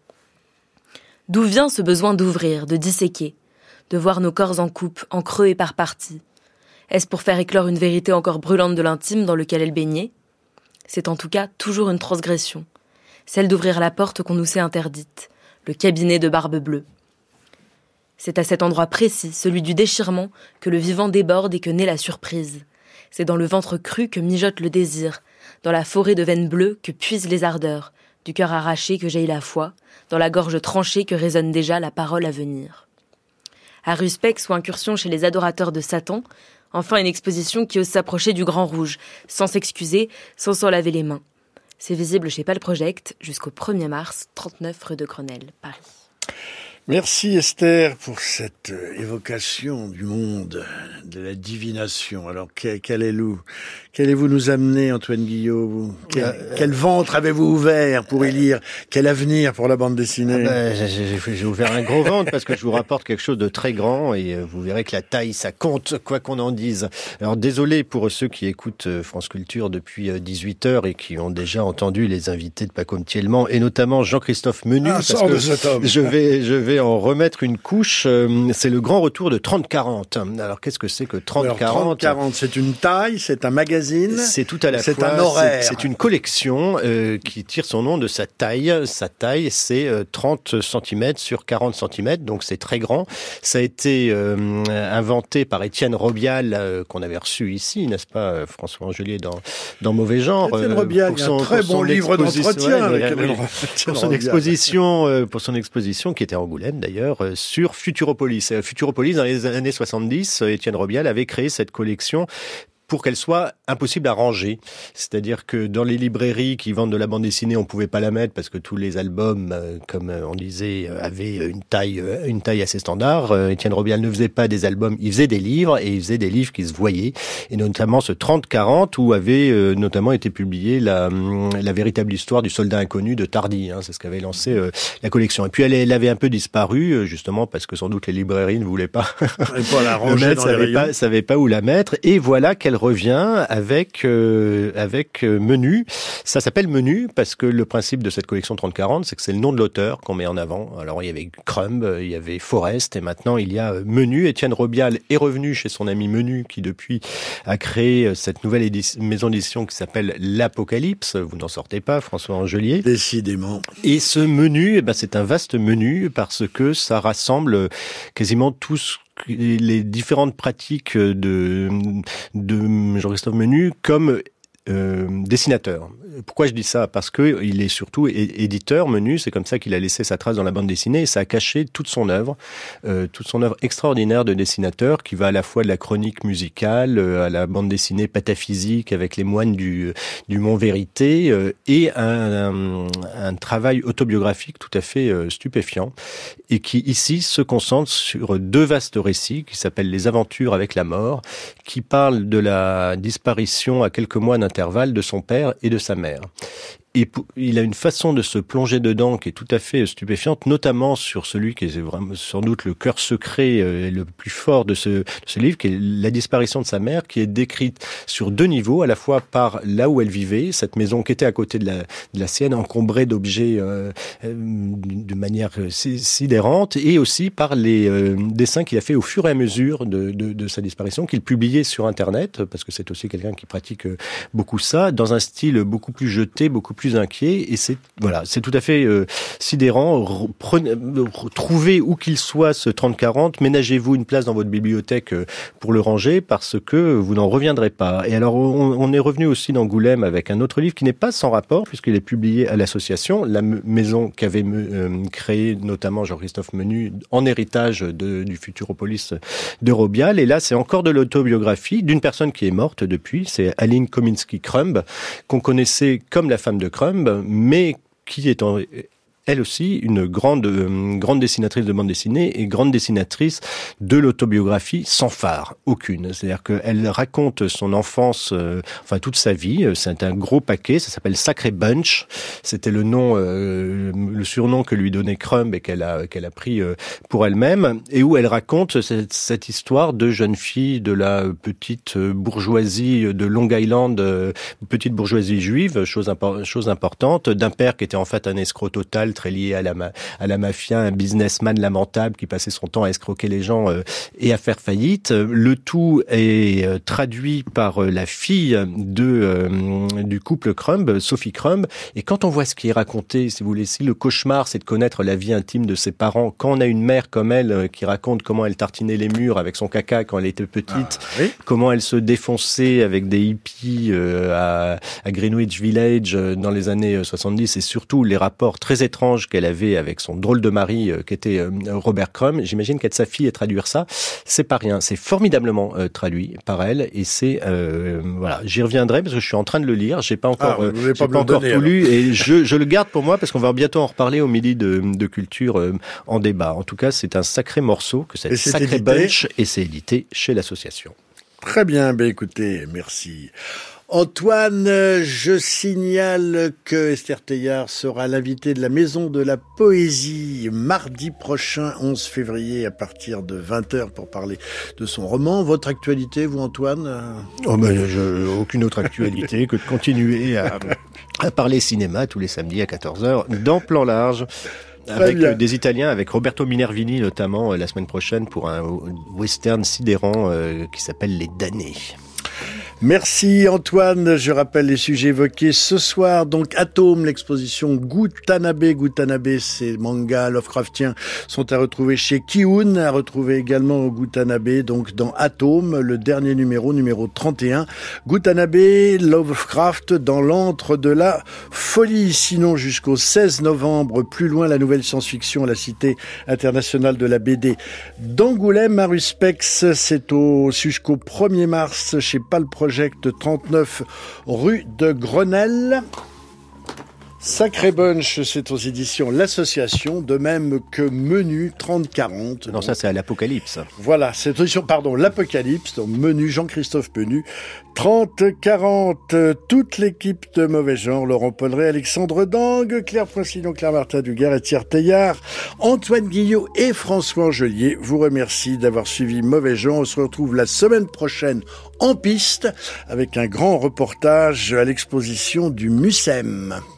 D'où vient ce besoin d'ouvrir, de disséquer, de voir nos corps en coupe, en creux et par parties ? Est-ce pour faire éclore une vérité encore brûlante de l'intime dans lequel elle baignait ? C'est en tout cas toujours une transgression, celle d'ouvrir la porte qu'on nous sait interdite, le cabinet de Barbe Bleue. C'est à cet endroit précis, celui du déchirement, que le vivant déborde et que naît la surprise. C'est dans le ventre cru que mijote le désir, dans la forêt de veines bleues que puisent les ardeurs, du cœur arraché que jaillit la foi, dans la gorge tranchée que résonne déjà la parole à venir. Aruspex ou incursion chez les adorateurs de Satan, enfin une exposition qui ose s'approcher du Grand Rouge, sans s'excuser, sans s'en laver les mains. C'est visible chez Pal Project jusqu'au 1er mars, 39 rue de Grenelle, Paris. Merci Esther pour cette évocation du monde, de la divination. Alors qu'allez-vous nous amener, Antoine Guillot ? Quel ventre avez-vous ouvert pour y lire ? Quel avenir pour la bande dessinée ? J'ai ouvert un gros ventre parce que je vous rapporte quelque chose de très grand et vous verrez que la taille, ça compte, quoi qu'on en dise. Alors désolé pour ceux qui écoutent France Culture depuis 18h et qui ont déjà entendu les invités de Paco Thielman et notamment Jean-Christophe Menu, parce que je vais en remettre une couche. C'est le grand retour de 30-40. Alors qu'est-ce que c'est que 30-40 ? 30-40, c'est une taille, c'est un magazine. C'est tout à la fois. C'est un horaire. C'est une collection qui tire son nom de sa taille. Sa taille, c'est 30 cm sur 40 cm, donc c'est très grand. Ça a été inventé par Étienne Robial, qu'on avait reçu ici, n'est-ce pas, François Angelier, dans Mauvais Genre. Étienne Robial, il y a un très bon livre d'entretien pour son exposition qui était à Angoulême d'ailleurs, sur Futuropolis. Futuropolis, dans les années 70, Étienne Robial avait créé cette collection pour qu'elle soit impossible à ranger. C'est-à-dire que dans les librairies qui vendent de la bande dessinée, on pouvait pas la mettre parce que tous les albums, comme on disait, avaient une taille assez standard. Étienne Robial ne faisait pas des albums, il faisait des livres, et il faisait des livres qui se voyaient. Et notamment ce 30-40 où avait notamment été publiée la véritable histoire du soldat inconnu de Tardy. C'est ce qu'avait lancé la collection. Et puis elle avait un peu disparu, justement parce que sans doute les librairies ne voulaient pas la ranger dans les rayons. Savaient pas où la mettre. Et voilà qu'elle revient avec Menu. Ça s'appelle Menu parce que le principe de cette collection 30-40, c'est que c'est le nom de l'auteur qu'on met en avant. Alors il y avait Crumb, il y avait Forrest, et maintenant il y a Menu. Étienne Robial est revenu chez son ami Menu qui depuis a créé cette nouvelle maison d'édition qui s'appelle l'Apocalypse. Vous n'en sortez pas, François Angelier. Décidément. Et ce menu, c'est un vaste menu parce que ça rassemble quasiment tous les différentes pratiques de Jean-Christophe Menu comme dessinateur. Pourquoi je dis ça ? Parce que il est surtout éditeur, Menu. C'est comme ça qu'il a laissé sa trace dans la bande dessinée et ça a caché toute son œuvre extraordinaire de dessinateur qui va à la fois de la chronique musicale à la bande dessinée pataphysique avec les moines du Mont Vérité et un travail autobiographique tout à fait stupéfiant et qui ici se concentre sur 2 vastes récits qui s'appellent Les Aventures avec la mort, qui parlent de la disparition à quelques mois d'intervalle de son père et de sa mère. Et il a une façon de se plonger dedans qui est tout à fait stupéfiante, notamment sur celui qui est vraiment sans doute le cœur secret le plus fort de ce livre, qui est la disparition de sa mère, qui est décrite sur 2 niveaux, à la fois par là où elle vivait, cette maison qui était à côté de la sienne, encombrée d'objets de manière sidérante, et aussi par les dessins qu'il a fait au fur et à mesure de sa disparition, qu'il publiait sur Internet, parce que c'est aussi quelqu'un qui pratique beaucoup ça, dans un style beaucoup plus jeté, beaucoup plus inquiet, et c'est tout à fait sidérant. Trouvez où qu'il soit ce 30-40, ménagez-vous une place dans votre bibliothèque pour le ranger, parce que vous n'en reviendrez pas. Et alors on est revenu aussi d'Angoulême avec un autre livre qui n'est pas sans rapport, puisqu'il est publié à l'association, la maison qu'avait créée notamment Jean-Christophe Menu en héritage du Futuropolis de Robial, et là c'est encore de l'autobiographie d'une personne qui est morte depuis, c'est Aline Kominsky-Crumb, qu'on connaissait comme la femme de Crumb, mais qui est elle aussi une grande dessinatrice de bande dessinée et grande dessinatrice de l'autobiographie sans phare, aucune. C'est-à-dire qu'elle raconte son enfance, toute sa vie. C'est un gros paquet, ça s'appelle Sacré Bunch. C'était le surnom que lui donnait Crumb et qu'elle a pris pour elle-même, et où elle raconte cette histoire de jeune fille de la petite bourgeoisie de Long Island, petite bourgeoisie juive, chose importante, d'un père qui était en fait un escroc total, très lié à la mafia, un businessman lamentable qui passait son temps à escroquer les gens et à faire faillite. Le tout est traduit par la fille du couple Crumb, Sophie Crumb. Et quand on voit ce qui est raconté, si vous voulez, si le cauchemar, c'est de connaître la vie intime de ses parents, quand on a une mère comme elle qui raconte comment elle tartinait les murs avec son caca quand elle était petite, comment elle se défonçait avec des hippies à Greenwich Village dans les années 70, et surtout les rapports très étranges qu'elle avait avec son drôle de mari qui était Robert Crumb. J'imagine qu'être sa fille et traduire ça, c'est pas rien. C'est formidablement traduit par elle, et c'est j'y reviendrai parce que je suis en train de le lire. J'ai pas encore tout lu, et je le garde pour moi parce qu'on va bientôt en reparler au midi de culture en débat. En tout cas, c'est un sacré morceau que cette Sacré Bunch, et c'est édité chez l'association. Très bien, écoutez, merci. Antoine, je signale que Esther Teillard sera l'invitée de la Maison de la Poésie mardi prochain, 11 février, à partir de 20h pour parler de son roman. Votre actualité, vous, Antoine ? Aucune autre actualité que de continuer à parler cinéma tous les samedis à 14h dans Plan Large. Avec des Italiens, avec Roberto Minervini notamment la semaine prochaine pour un western sidérant qui s'appelle Les Damnés. Merci Antoine, je rappelle les sujets évoqués ce soir. Donc Atome, l'exposition Gutanabe, c'est manga Lovecraftien, sont à retrouver chez Kiun, à retrouver également Gutanabe donc dans Atome, le dernier numéro 31. Gutanabe, Lovecraft dans l'antre de la folie. Sinon jusqu'au 16 novembre, plus loin, la nouvelle science-fiction à la Cité internationale de la BD d'Angoulême à Ruspex. C'est jusqu'au 1er mars chez Pal Project 39 rue de Grenelle. Sacré Bunch, c'est aux éditions L'Association, de même que Menu 30-40. Non, ça c'est à l'Apocalypse. Voilà, c'est l'Apocalypse, donc Menu, Jean-Christophe Menu, 30-40. Toute l'équipe de Mauvais Genre, Laurent Polleret, Alexandre Dangue, Claire Poinçillon, Claire Martin Dugar, Esther Teillard, Antoine Guillot et François Angelier vous remercie d'avoir suivi Mauvais Genre. On se retrouve la semaine prochaine en piste avec un grand reportage à l'exposition du MUSEM.